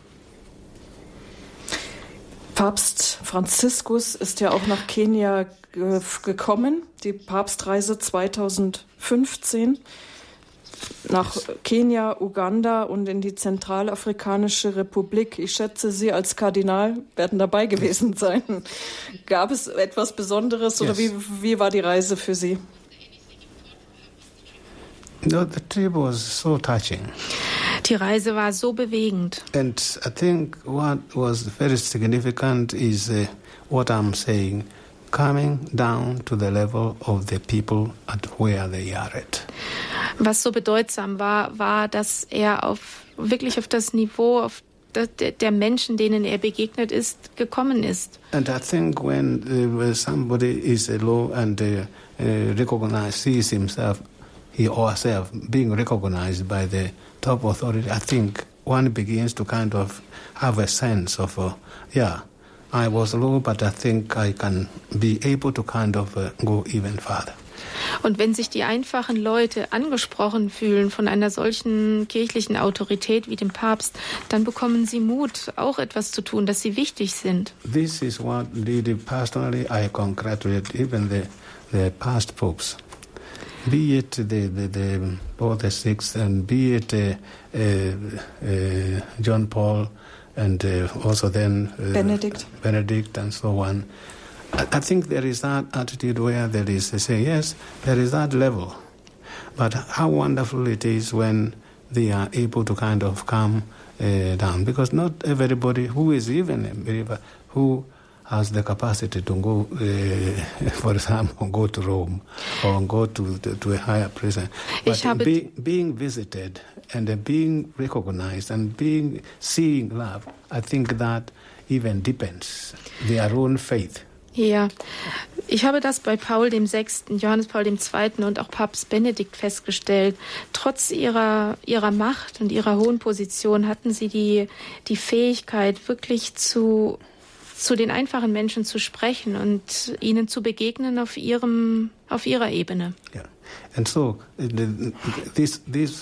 Papst Franziskus ist ja auch nach Kenia ge- gekommen, die Papstreise zweitausendfünfzehn. Nach Kenia, Uganda und in die Zentralafrikanische Republik. Ich schätze, Sie als Kardinal werden dabei gewesen sein. Gab es etwas Besonderes oder yes. wie, wie war die Reise für Sie? No, the trip was so touching. Die Reise war so bewegend. And I think what was very significant is uh, what I'm saying. Coming down to the level of the people at where they are at. Was so bedeutsam war, war, dass er auf wirklich auf das Niveau auf der, der Menschen, denen er begegnet ist, gekommen ist. And I think when uh, somebody is low and uh, uh, recognized, sees himself, he or herself being recognized by the top authority, I think one begins to kind of have a sense of, uh, yeah, I was low, but I think I can be able to kind of uh, go even further. Und wenn sich die einfachen Leute angesprochen fühlen von einer solchen kirchlichen Autorität wie dem Papst, dann bekommen sie Mut, auch etwas zu tun, dass sie wichtig sind. This is what really personally I congratulate even the, the past popes. Be it the, the, the Paul the Sixth and be it uh, uh, uh, John Paul and uh, also then uh, Benedict. Benedict and so on. I, I think there is that attitude where there is, they say, yes, there is that level. But how wonderful it is when they are able to kind of come uh, down. Because not everybody who is even a believer who has the capacity to go, uh, for example, go to Rome or go to to, to a higher prison. But be, being visited and uh, being recognized and being seeing love, I think that even deepens their own faith. Ja, ich habe das bei Paul dem Sechsten, Johannes Paul dem Zweiten und auch Papst Benedikt festgestellt. Trotz ihrer, ihrer Macht und ihrer hohen Position hatten sie die, die Fähigkeit, wirklich zu zu den einfachen Menschen zu sprechen und ihnen zu begegnen auf ihrem, auf ihrer Ebene. Yeah. And so the, this this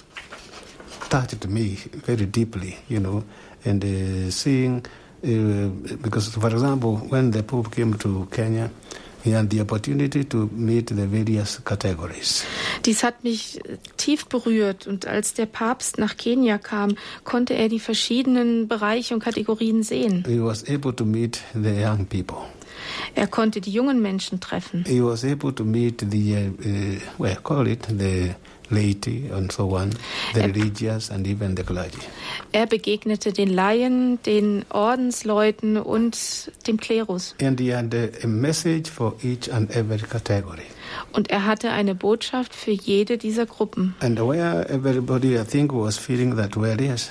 touched me very deeply, you know, and uh, seeing uh, because, for example, when the Pope came to Kenya, he had the opportunity to meet the various categories. Dies hat mich tief berührt, und als der Papst nach Kenia kam, konnte er die verschiedenen Bereiche und Kategorien sehen. He was able to meet the young people. Er konnte die jungen Menschen treffen. He was able to meet the, uh, uh, well, call it the laity and so on, the er, religious and even the clergy. Er begegnete den Laien, den Ordensleuten und dem Klerus. And he had a, a message for each and every category. Und er hatte eine Botschaft für jede dieser Gruppen. And where everybody, I think, was feeling that, well, yes,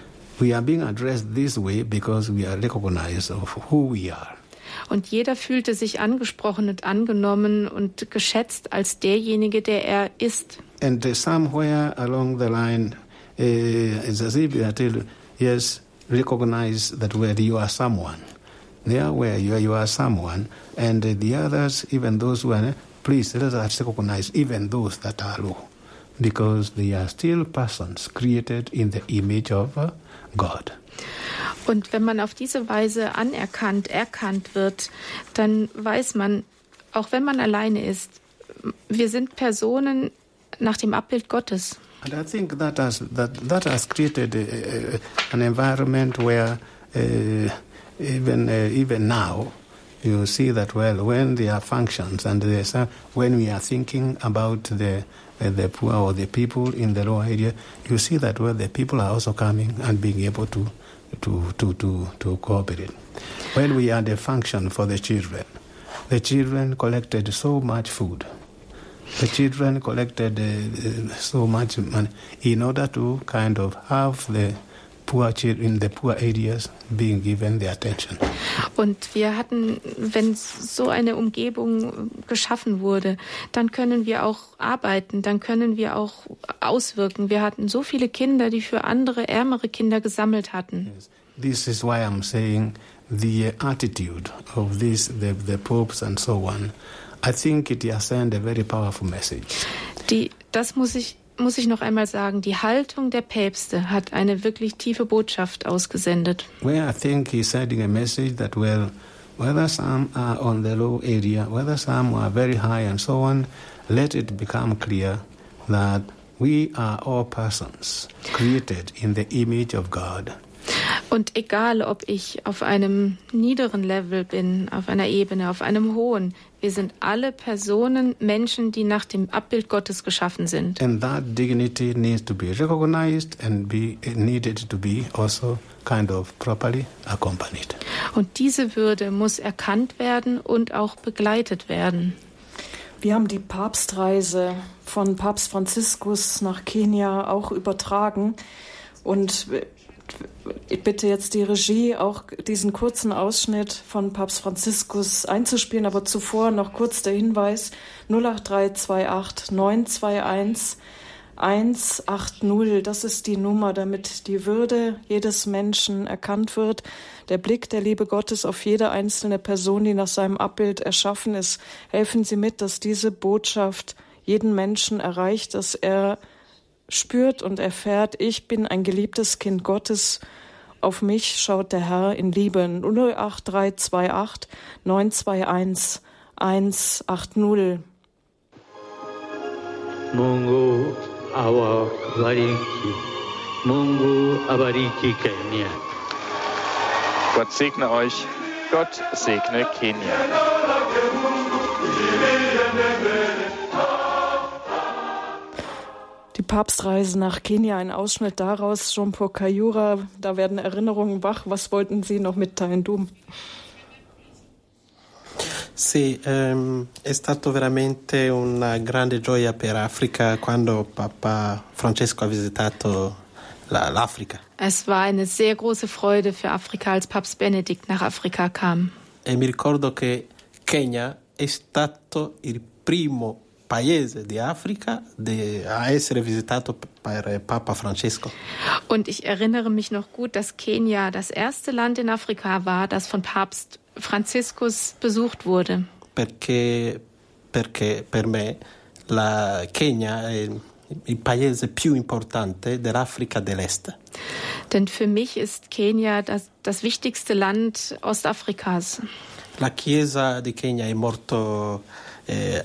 we are being addressed this way because we are recognized of who we are. Und jeder fühlte sich angesprochen und angenommen und geschätzt als derjenige, der er ist. And uh, somewhere along the line, uh, it's as if you are told, yes, recognize that where you are someone. There where you are, you are someone. And uh, the others, even those who are, please let us recognize even those that are low. Because they are still persons created in the image of uh, God. Und wenn man auf diese Weise anerkannt, erkannt wird, dann weiß man, auch wenn man alleine ist, wir sind Personen nach dem Abbild Gottes. And I think that has, that, that has created a, a, an environment where uh, even, uh, even now you see that, well, when there are functions and there's a, when we are thinking about the uh, the poor or the people in the lower area, you see that, well, the people are also coming and being able to to to to, to cooperate. When we had a function for the children, the children collected so much food. The children collected uh, so much money in order to kind of have the poor children in the poor areas being given the attention. Und wir hatten, wenn so eine Umgebung geschaffen wurde, dann können wir auch arbeiten, dann können wir auch auswirken. Wir hatten so viele Kinder, die für andere, ärmere Kinder gesammelt hatten. Yes. This is why I'm saying the attitude of this, the, the popes and so on, I think it has sent a very powerful message. Die, das muss ich, muss ich noch einmal sagen. Die Haltung der Päpste hat eine wirklich tiefe Botschaft ausgesendet. Where I think he's sending a message that, well, whether some are on the low area, whether some are very high and so on, let it become clear that we are all persons created in the image of God. Und egal, ob ich auf einem niederen Level bin, auf einer Ebene, auf einem hohen, wir sind alle Personen, Menschen, die nach dem Abbild Gottes geschaffen sind. And that dignity needs to be recognized and be needed to be also kind of properly accompanied. Und diese Würde muss erkannt werden und auch begleitet werden. Wir haben die Papstreise von Papst Franziskus nach Kenia auch übertragen, und ich bitte jetzt die Regie, auch diesen kurzen Ausschnitt von Papst Franziskus einzuspielen, aber zuvor noch kurz der Hinweis: null acht drei zwei acht neun zwei eins eins acht null, das ist die Nummer, damit die Würde jedes Menschen erkannt wird, der Blick der Liebe Gottes auf jede einzelne Person, die nach seinem Abbild erschaffen ist. Helfen Sie mit, dass diese Botschaft jeden Menschen erreicht, dass er spürt und erfährt, ich bin ein geliebtes Kind Gottes, auf mich schaut der Herr in Liebe. null acht drei zwei acht neun zwei eins eins acht null. Mungu awabariki. Mungu abariki Kenia. Gott segne euch. Gott segne Kenia. Die Papstreise nach Kenia, ein Ausschnitt daraus. Jean-Paul Kayura, da werden Erinnerungen wach. Was wollten Sie noch mitteilen, du? Sì, ehm, è stato veramente una grande gioia per Africa quando Papa Francesco ha visitato la, l'Africa. Es war eine sehr große Freude für Afrika, als Papst Benedikt nach Afrika kam. E mi ricordo che Kenya è stato il primo paese di Africa de, a essere visitato per Papa Francesco. Und ich erinnere mich noch gut, dass Kenia das erste Land in Afrika war, das von Papst Franziskus besucht wurde. Perché, perché per me la Kenya è il paese più importante dell'Africa dell'Est. Denn für mich ist Kenia das, das wichtigste Land Ostafrikas. La Chiesa di Kenya è molto eh,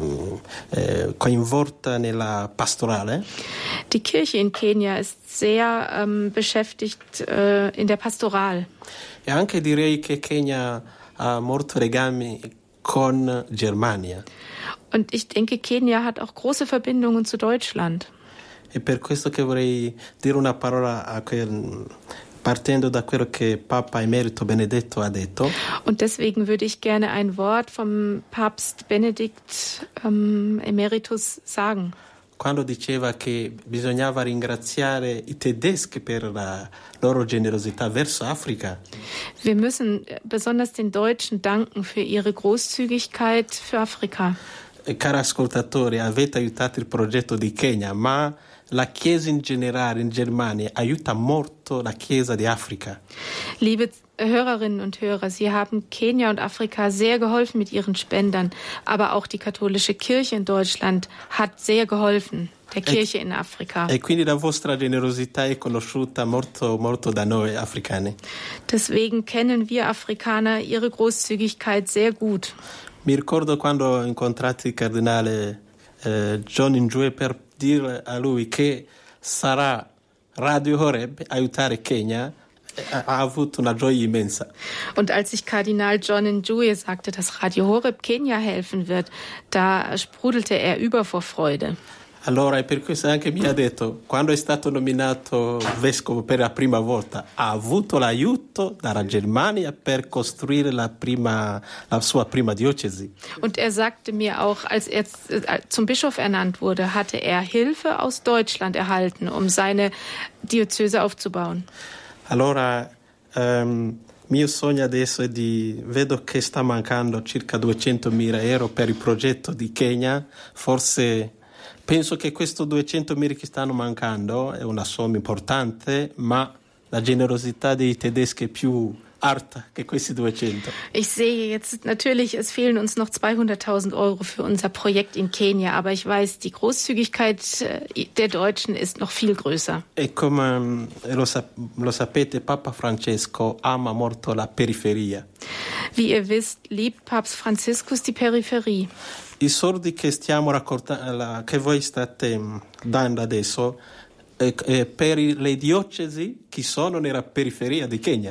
eh, coinvolta nella pastorale. Die Kirche in Kenia ist sehr ähm, beschäftigt äh, in der Pastoral. E anche direi che Kenya ha molti legami con Germania. Und ich denke, Kenia hat auch große Verbindungen zu Deutschland. E per questo che vorrei dire una parola a quel, partendo da quello che Papa Emerito Benedetto ha detto. Und deswegen würde ich gerne ein Wort vom Papst Benedikt ähm, Emeritus sagen. Quando diceva che bisognava ringraziare i tedeschi per la loro generosità verso Africa. Wir müssen besonders den Deutschen danken für ihre Großzügigkeit für Afrika. Cari ascoltatori, avete aiutato il progetto di Kenya, ma la Chiesa in generale in Germania aiuta molto la Chiesa di Africa. Liebe Hörerinnen und Hörer, Sie haben Kenia und Afrika sehr geholfen mit Ihren Spendern, aber auch die katholische Kirche in Deutschland hat sehr geholfen, der Kirche in Afrika. E quindi la vostra generosità è conosciuta molto, molto da noi africani. Deswegen kennen wir Afrikaner Ihre Großzügigkeit sehr gut. Mi ricordo quando ho incontrato il cardinale eh, John Njue per dire a lui che sarà Radio Horeb aiutare Kenya, ha avuto una gioia immensa. Und als ich Kardinal John Njue sagte, dass Radio Horeb Kenia helfen wird, da sprudelte er über vor Freude. Allora, e per questo anche mi ha detto, quando è stato nominato vescovo per la prima volta, ha avuto l'aiuto dalla Germania per costruire la, prima, la sua prima diocesi. Und er sagte mir auch, als er zum Bischof ernannt wurde, hatte er Hilfe aus Deutschland erhalten, um seine Diözese aufzubauen. Allora, um, mio sogno adesso è di, vedo che sta mancando circa duecentomila euro per il progetto di Kenya, forse penso che questo duecentomila che stanno mancando è una somma importante, ma la generosità dei tedeschi è più alta che questi duecento. Ich sehe jetzt natürlich, es fehlen uns noch zweihunderttausend Euro für unser Projekt in Kenia, aber ich weiß, die Großzügigkeit der Deutschen ist noch viel größer. E come lo, sap- lo sapete, Papa Francesco ama molto la periferia. Wie ihr wisst, liebt Papst Franziskus die Peripherie. I soldi che stiamo raccontando, che voi state dando adesso, eh, eh, per le diocesi che sono nella periferia di Kenya.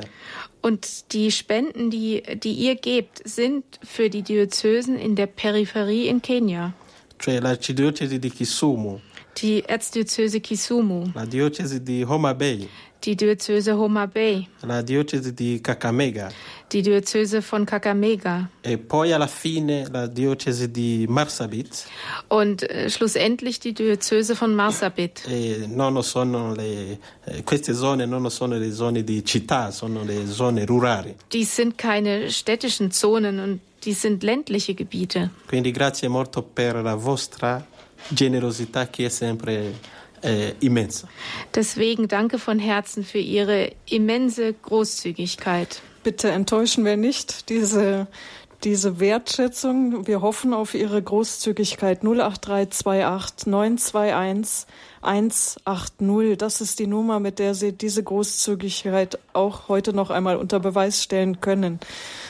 Und die Spenden, die, die ihr gebt, sind für die Diözesen in der Peripherie in Kenia. Cioè la diocesi di Kisumu. Die Erzdiözese Kisumu. La diocesi di Homa Bay. Die Diözese Homa Bay. La diocesi di Kakamega. Die Diözese von Kakamega. E poi alla fine la diocesi di Marsabit. Und äh, schlussendlich die Diözese von Marsabit. E non sono le, eh, queste zone non sono le zone di città, sono le zone rurali. Dies sind keine städtischen Zonen und dies sind ländliche Gebiete. Quindi grazie molto per la vostra generosità che è sempre äh, immensa. Deswegen danke von Herzen für Ihre immense Großzügigkeit. Bitte enttäuschen wir nicht diese, diese Wertschätzung. Wir hoffen auf Ihre Großzügigkeit. null acht drei zwei acht neun zwei eins eins acht null. Das ist die Nummer, mit der Sie diese Großzügigkeit auch heute noch einmal unter Beweis stellen können.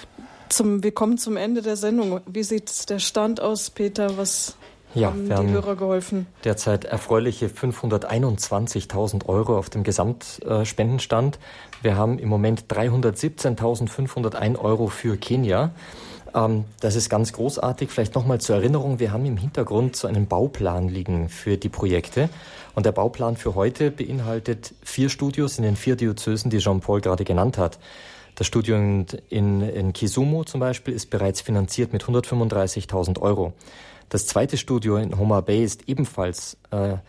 Zum, wir kommen zum Ende der Sendung. Wie sieht der Stand aus, Peter? Was Ja, haben wir die haben Hörer geholfen? Derzeit erfreuliche fünfhunderteinundzwanzigtausend Euro auf dem Gesamtspendenstand. Wir haben im Moment dreihundertsiebzehntausendfünfhundertein Euro für Kenia. Ähm, das ist ganz großartig. Vielleicht nochmal zur Erinnerung, wir haben im Hintergrund so einen Bauplan liegen für die Projekte. Und der Bauplan für heute beinhaltet vier Studios in den vier Diözesen, die Jean-Paul gerade genannt hat. Das Studio in, in, in Kisumu zum Beispiel ist bereits finanziert mit hundertfünfunddreißigtausend Euro. Das zweite Studio in Homa Bay ist ebenfalls äh,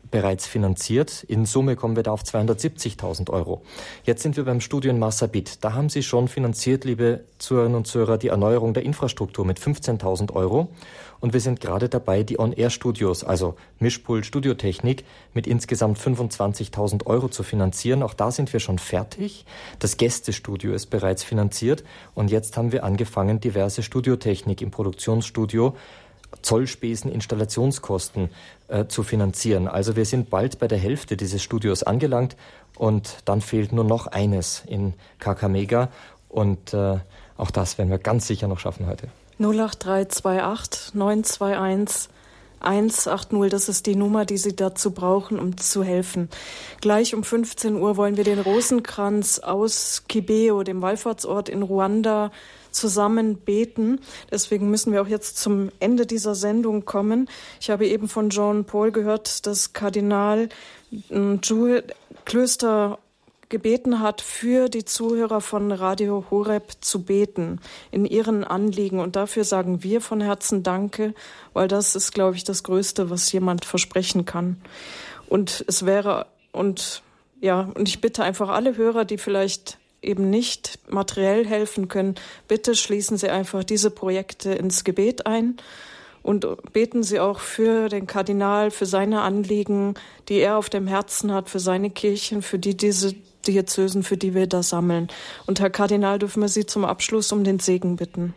bereits finanziert. In Summe kommen wir da auf zweihundertsiebzigtausend Euro. Jetzt sind wir beim Studio in Marsabit. Da haben Sie schon finanziert, liebe Zuhörerinnen und Zuhörer, die Erneuerung der Infrastruktur mit fünfzehntausend Euro. Und wir sind gerade dabei, die On-Air-Studios, also Mischpult, Studiotechnik, mit insgesamt fünfundzwanzigtausend Euro zu finanzieren. Auch da sind wir schon fertig. Das Gästestudio ist bereits finanziert. Und jetzt haben wir angefangen, diverse Studiotechnik im Produktionsstudio, Zollspesen, Installationskosten äh, zu finanzieren. Also wir sind bald bei der Hälfte dieses Studios angelangt. Und dann fehlt nur noch eines in Kakamega. Und äh, auch das werden wir ganz sicher noch schaffen heute. null acht drei zwei acht neun zwei eins eins acht null, das ist die Nummer, die Sie dazu brauchen, um zu helfen. Gleich um fünfzehn Uhr wollen wir den Rosenkranz aus Kibeho, dem Wallfahrtsort in Ruanda, zusammen beten. Deswegen müssen wir auch jetzt zum Ende dieser Sendung kommen. Ich habe eben von John Paul gehört, dass Kardinal Jules Klöster gebeten hat, für die Zuhörer von Radio Horeb zu beten, in ihren Anliegen. Und dafür sagen wir von Herzen Danke, weil das ist, glaube ich, das Größte, was jemand versprechen kann. Und es wäre, und ja, und ich bitte einfach alle Hörer, die vielleicht eben nicht materiell helfen können, bitte schließen Sie einfach diese Projekte ins Gebet ein. Und beten Sie auch für den Kardinal, für seine Anliegen, die er auf dem Herzen hat, für seine Kirchen, für die diese Diözesen, für die wir da sammeln. Und Herr Kardinal, dürfen wir Sie zum Abschluss um den Segen bitten.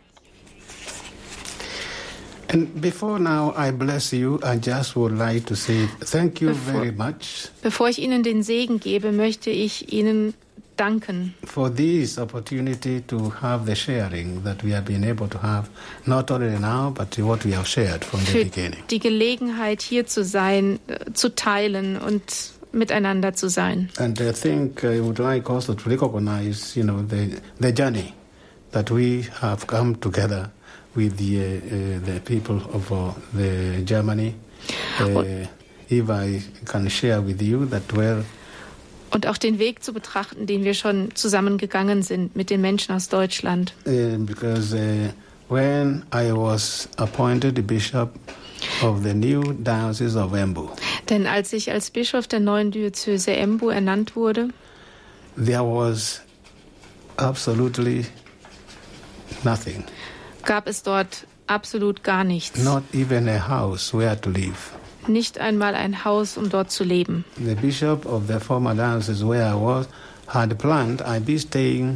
And before now I bless you, I just would like to say thank you bevor, very much. Bevor ich Ihnen den Segen gebe, möchte ich Ihnen danken. For this opportunity to have the sharing that we have been able to have, not only now, but what we have shared from the beginning. Die Gelegenheit, hier zu sein, zu teilen und miteinander zu sein. And I think I would like also to recognize, you know, the the journey that we have come together with the uh, the people of uh, the Germany. Uh, if I can share with you that where und auch den Weg zu betrachten, den wir schon zusammengegangen sind mit den Menschen aus Deutschland. Uh, because uh, when I was appointed bishop of the new diocese of Embu. Denn als ich als Bischof der neuen Diözese Embu ernannt wurde, there was absolutely nothing. Gab es dort absolut gar nichts. Not even a house where to live. Nicht einmal ein Haus, um dort zu leben. The bishop of the former diocese where I was had planned I'd be staying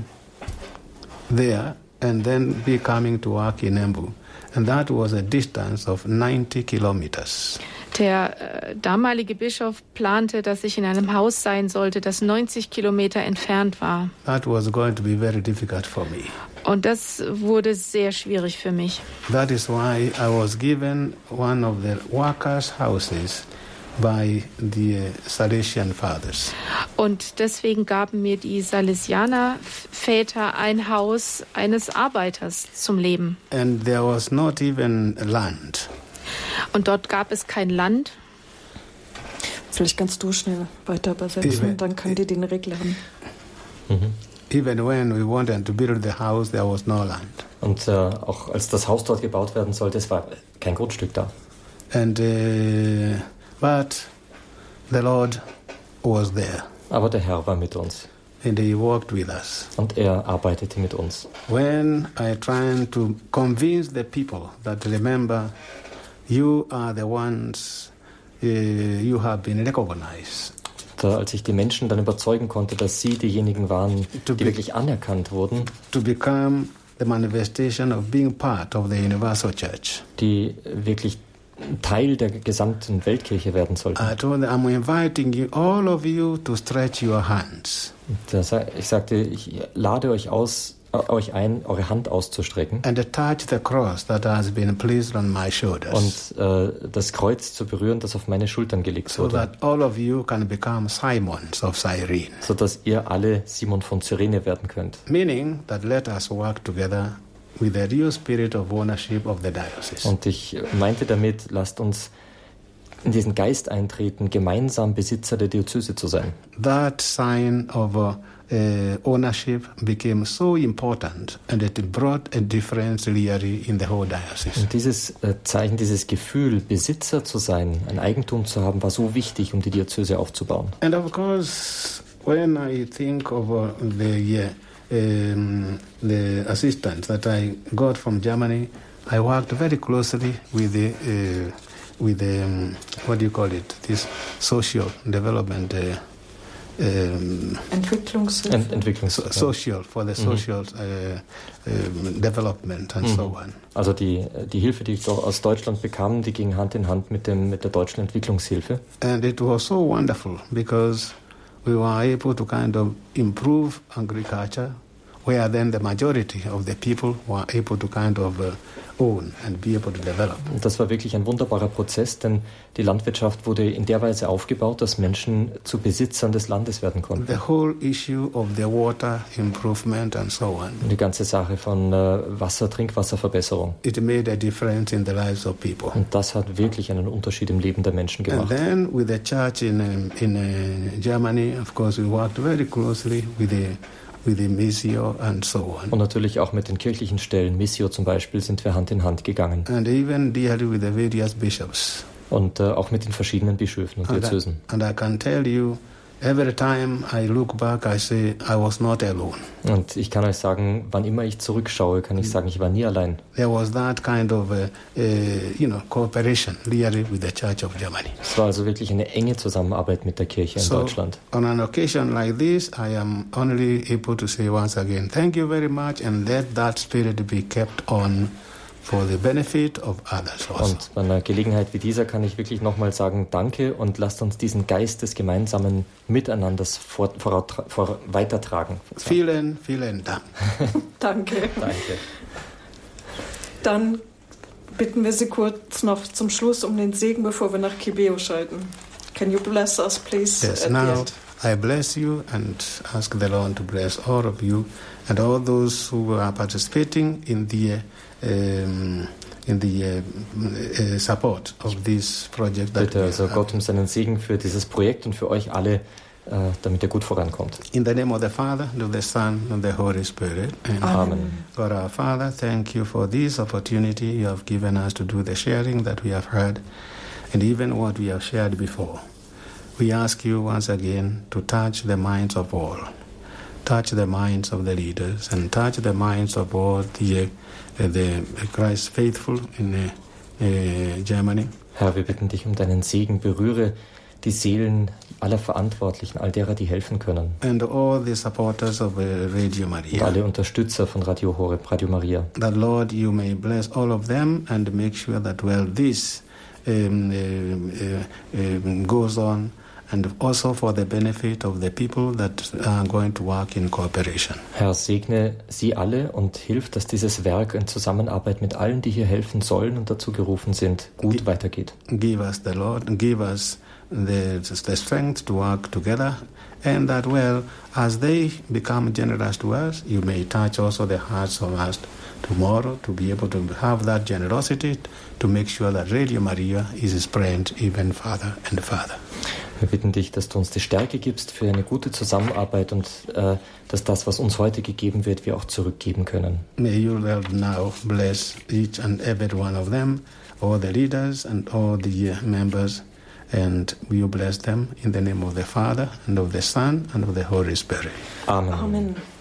there and then be coming to work in Embu. And that was a distance of ninety kilometers. Der äh, damalige Bischof plante, dass ich in einem Haus sein sollte, das neunzig Kilometer entfernt war. That was going to be very difficult for me. Und das wurde sehr schwierig für mich. That is why I was given one of the workers' houses by the Salesian Fathers. Und deswegen gaben mir die Salesianer-Väter ein Haus eines Arbeiters zum Leben. And there was not even land. Und dort gab es kein Land. Vielleicht kannst du schnell weiter übersetzen, even, dann können die den Regler haben. Mhm. Even when we wanted to build the house, there was no land. Und äh, auch als das Haus dort gebaut werden sollte, es war kein Grundstück da. And uh, but the Lord was there. Aber der Herr war mit uns. And he walked with us. Und er arbeitete mit uns. When I tried to convince the people that remember, you are the ones uh, you have been recognized. Da, als ich die Menschen dann überzeugen konnte, dass sie diejenigen waren, die be- wirklich anerkannt wurden, to become the manifestation of being part of the universal church, die wirklich Teil der gesamten Weltkirche werden sollten. I told them, I'm inviting you, all of you, to stretch your hands. Das, ich sagte, ich lade euch aus, euch ein, eure Hand auszustrecken and touch the cross that has been placed on my shoulders. Und äh, das Kreuz zu berühren, das auf meine Schultern gelegt so wurde. That all of you can become Simons of Cyrene. So dass ihr alle Simon von Cyrene werden könnt. Meaning that let us work together with the real spirit of ownership of the diocese. Und ich meinte damit, lasst uns in diesen Geist eintreten, gemeinsam Besitzer der Diözese zu sein. That sign of uh, uh, ownership became so important, and it brought a difference really in the whole diocese. Und dieses äh, Zeichen, dieses Gefühl, Besitzer zu sein, ein Eigentum zu haben, war so wichtig, um die Diözese aufzubauen. And of course, when I think of uh, the uh, um, the assistance that I got from Germany, I worked very closely with the uh, with the um, what do you call it? This social development. Uh, um, Entwicklungshilfe. Ent Entwicklungshilfe. So, social for the social uh, uh, development and mhm. so on. Also die die Hilfe, die ich aus Deutschland bekam, die ging Hand in Hand mit dem mit der deutschen Entwicklungshilfe. And it was so wonderful because we were able to kind of improve agriculture, where then the majority of the people were able to kind of uh, own and be able to develop. Und das war wirklich ein wunderbarer Prozess, denn die Landwirtschaft wurde in der Weise aufgebaut, dass Menschen zu Besitzern des Landes werden konnten. The whole issue of the water improvement and so on. Und die ganze Sache von äh, Wasser, Trinkwasserverbesserung. It made a difference in the lives of people. Und das hat wirklich einen Unterschied im Leben der Menschen gemacht. And then with the church in um, in uh, Germany, of course, we worked very closely with the with the Missio and so on. Und natürlich auch mit den kirchlichen Stellen, Missio zum Beispiel, sind wir Hand in Hand gegangen. And even dealing with the various bishops. Und äh, auch mit den verschiedenen Bischöfen und Diözesen. And, and I can tell you, every time I look back, I say I was not alone. Und ich kann euch sagen, wann immer ich zurückschaue, kann ich sagen, ich war nie allein. There was that kind of, uh, uh, you know, cooperation really with the Church of Germany. Es war also wirklich eine enge Zusammenarbeit mit der Kirche in so, Deutschland. On an occasion like this, I am only able to say once again, thank you very much, and let that spirit be kept on. For the benefit of others also. Und bei einer Gelegenheit wie dieser kann ich wirklich nochmal sagen, danke und lasst uns diesen Geist des gemeinsamen Miteinanders vor, vor, vor, weitertragen. Vielen, vielen Dank. Danke. Danke. Dann bitten wir Sie kurz noch zum Schluss um den Segen, bevor wir nach Kibeo schalten. Can you bless us, please? Yes, now I bless you and ask the Lord to bless all of you and all those who are participating in the Um, in the uh, uh, support of this project. That Bitte also Gott um seinen Segen für dieses Projekt und für euch alle, uh, damit er gut vorankommt. In the name of the Father, and of the Son, and of the Holy Spirit. And Amen. God our Father, thank you for this opportunity you have given us to do the sharing that we have heard, and even what we have shared before. We ask you once again to touch the minds of all. Touch the minds of the leaders and touch the minds of all the, uh, the Christ faithful in uh, uh, Germany. Herr, wir bitten dich um deinen Segen, berühre die Seelen aller Verantwortlichen, all derer, die helfen können. And all the supporters of uh, Radio Maria. Und alle Unterstützer von Radio Horeb, Radio Maria. That Lord, you may bless all of them and make sure that well this um, uh, uh, uh, goes on. And also for the benefit of the people that are going to work in cooperation. Herr, segne sie alle und hilf, dass dieses Werk in Zusammenarbeit mit allen, die hier helfen sollen und dazu gerufen sind, gut G weitergeht. Give us the Lord, give us the, the strength to work together, and that well, as they become generous to us, you may touch also the hearts of us tomorrow to be able to have that generosity to make sure that Radio Maria is spread even further and further. Wir bitten dich, dass du uns die Stärke gibst für eine gute Zusammenarbeit und äh, dass das, was uns heute gegeben wird, wir auch zurückgeben können. May you now bless each and every one of them, all the leaders and all the members, and you bless them in the name of the Father and of the Son and of the Holy Spirit. Amen. Amen.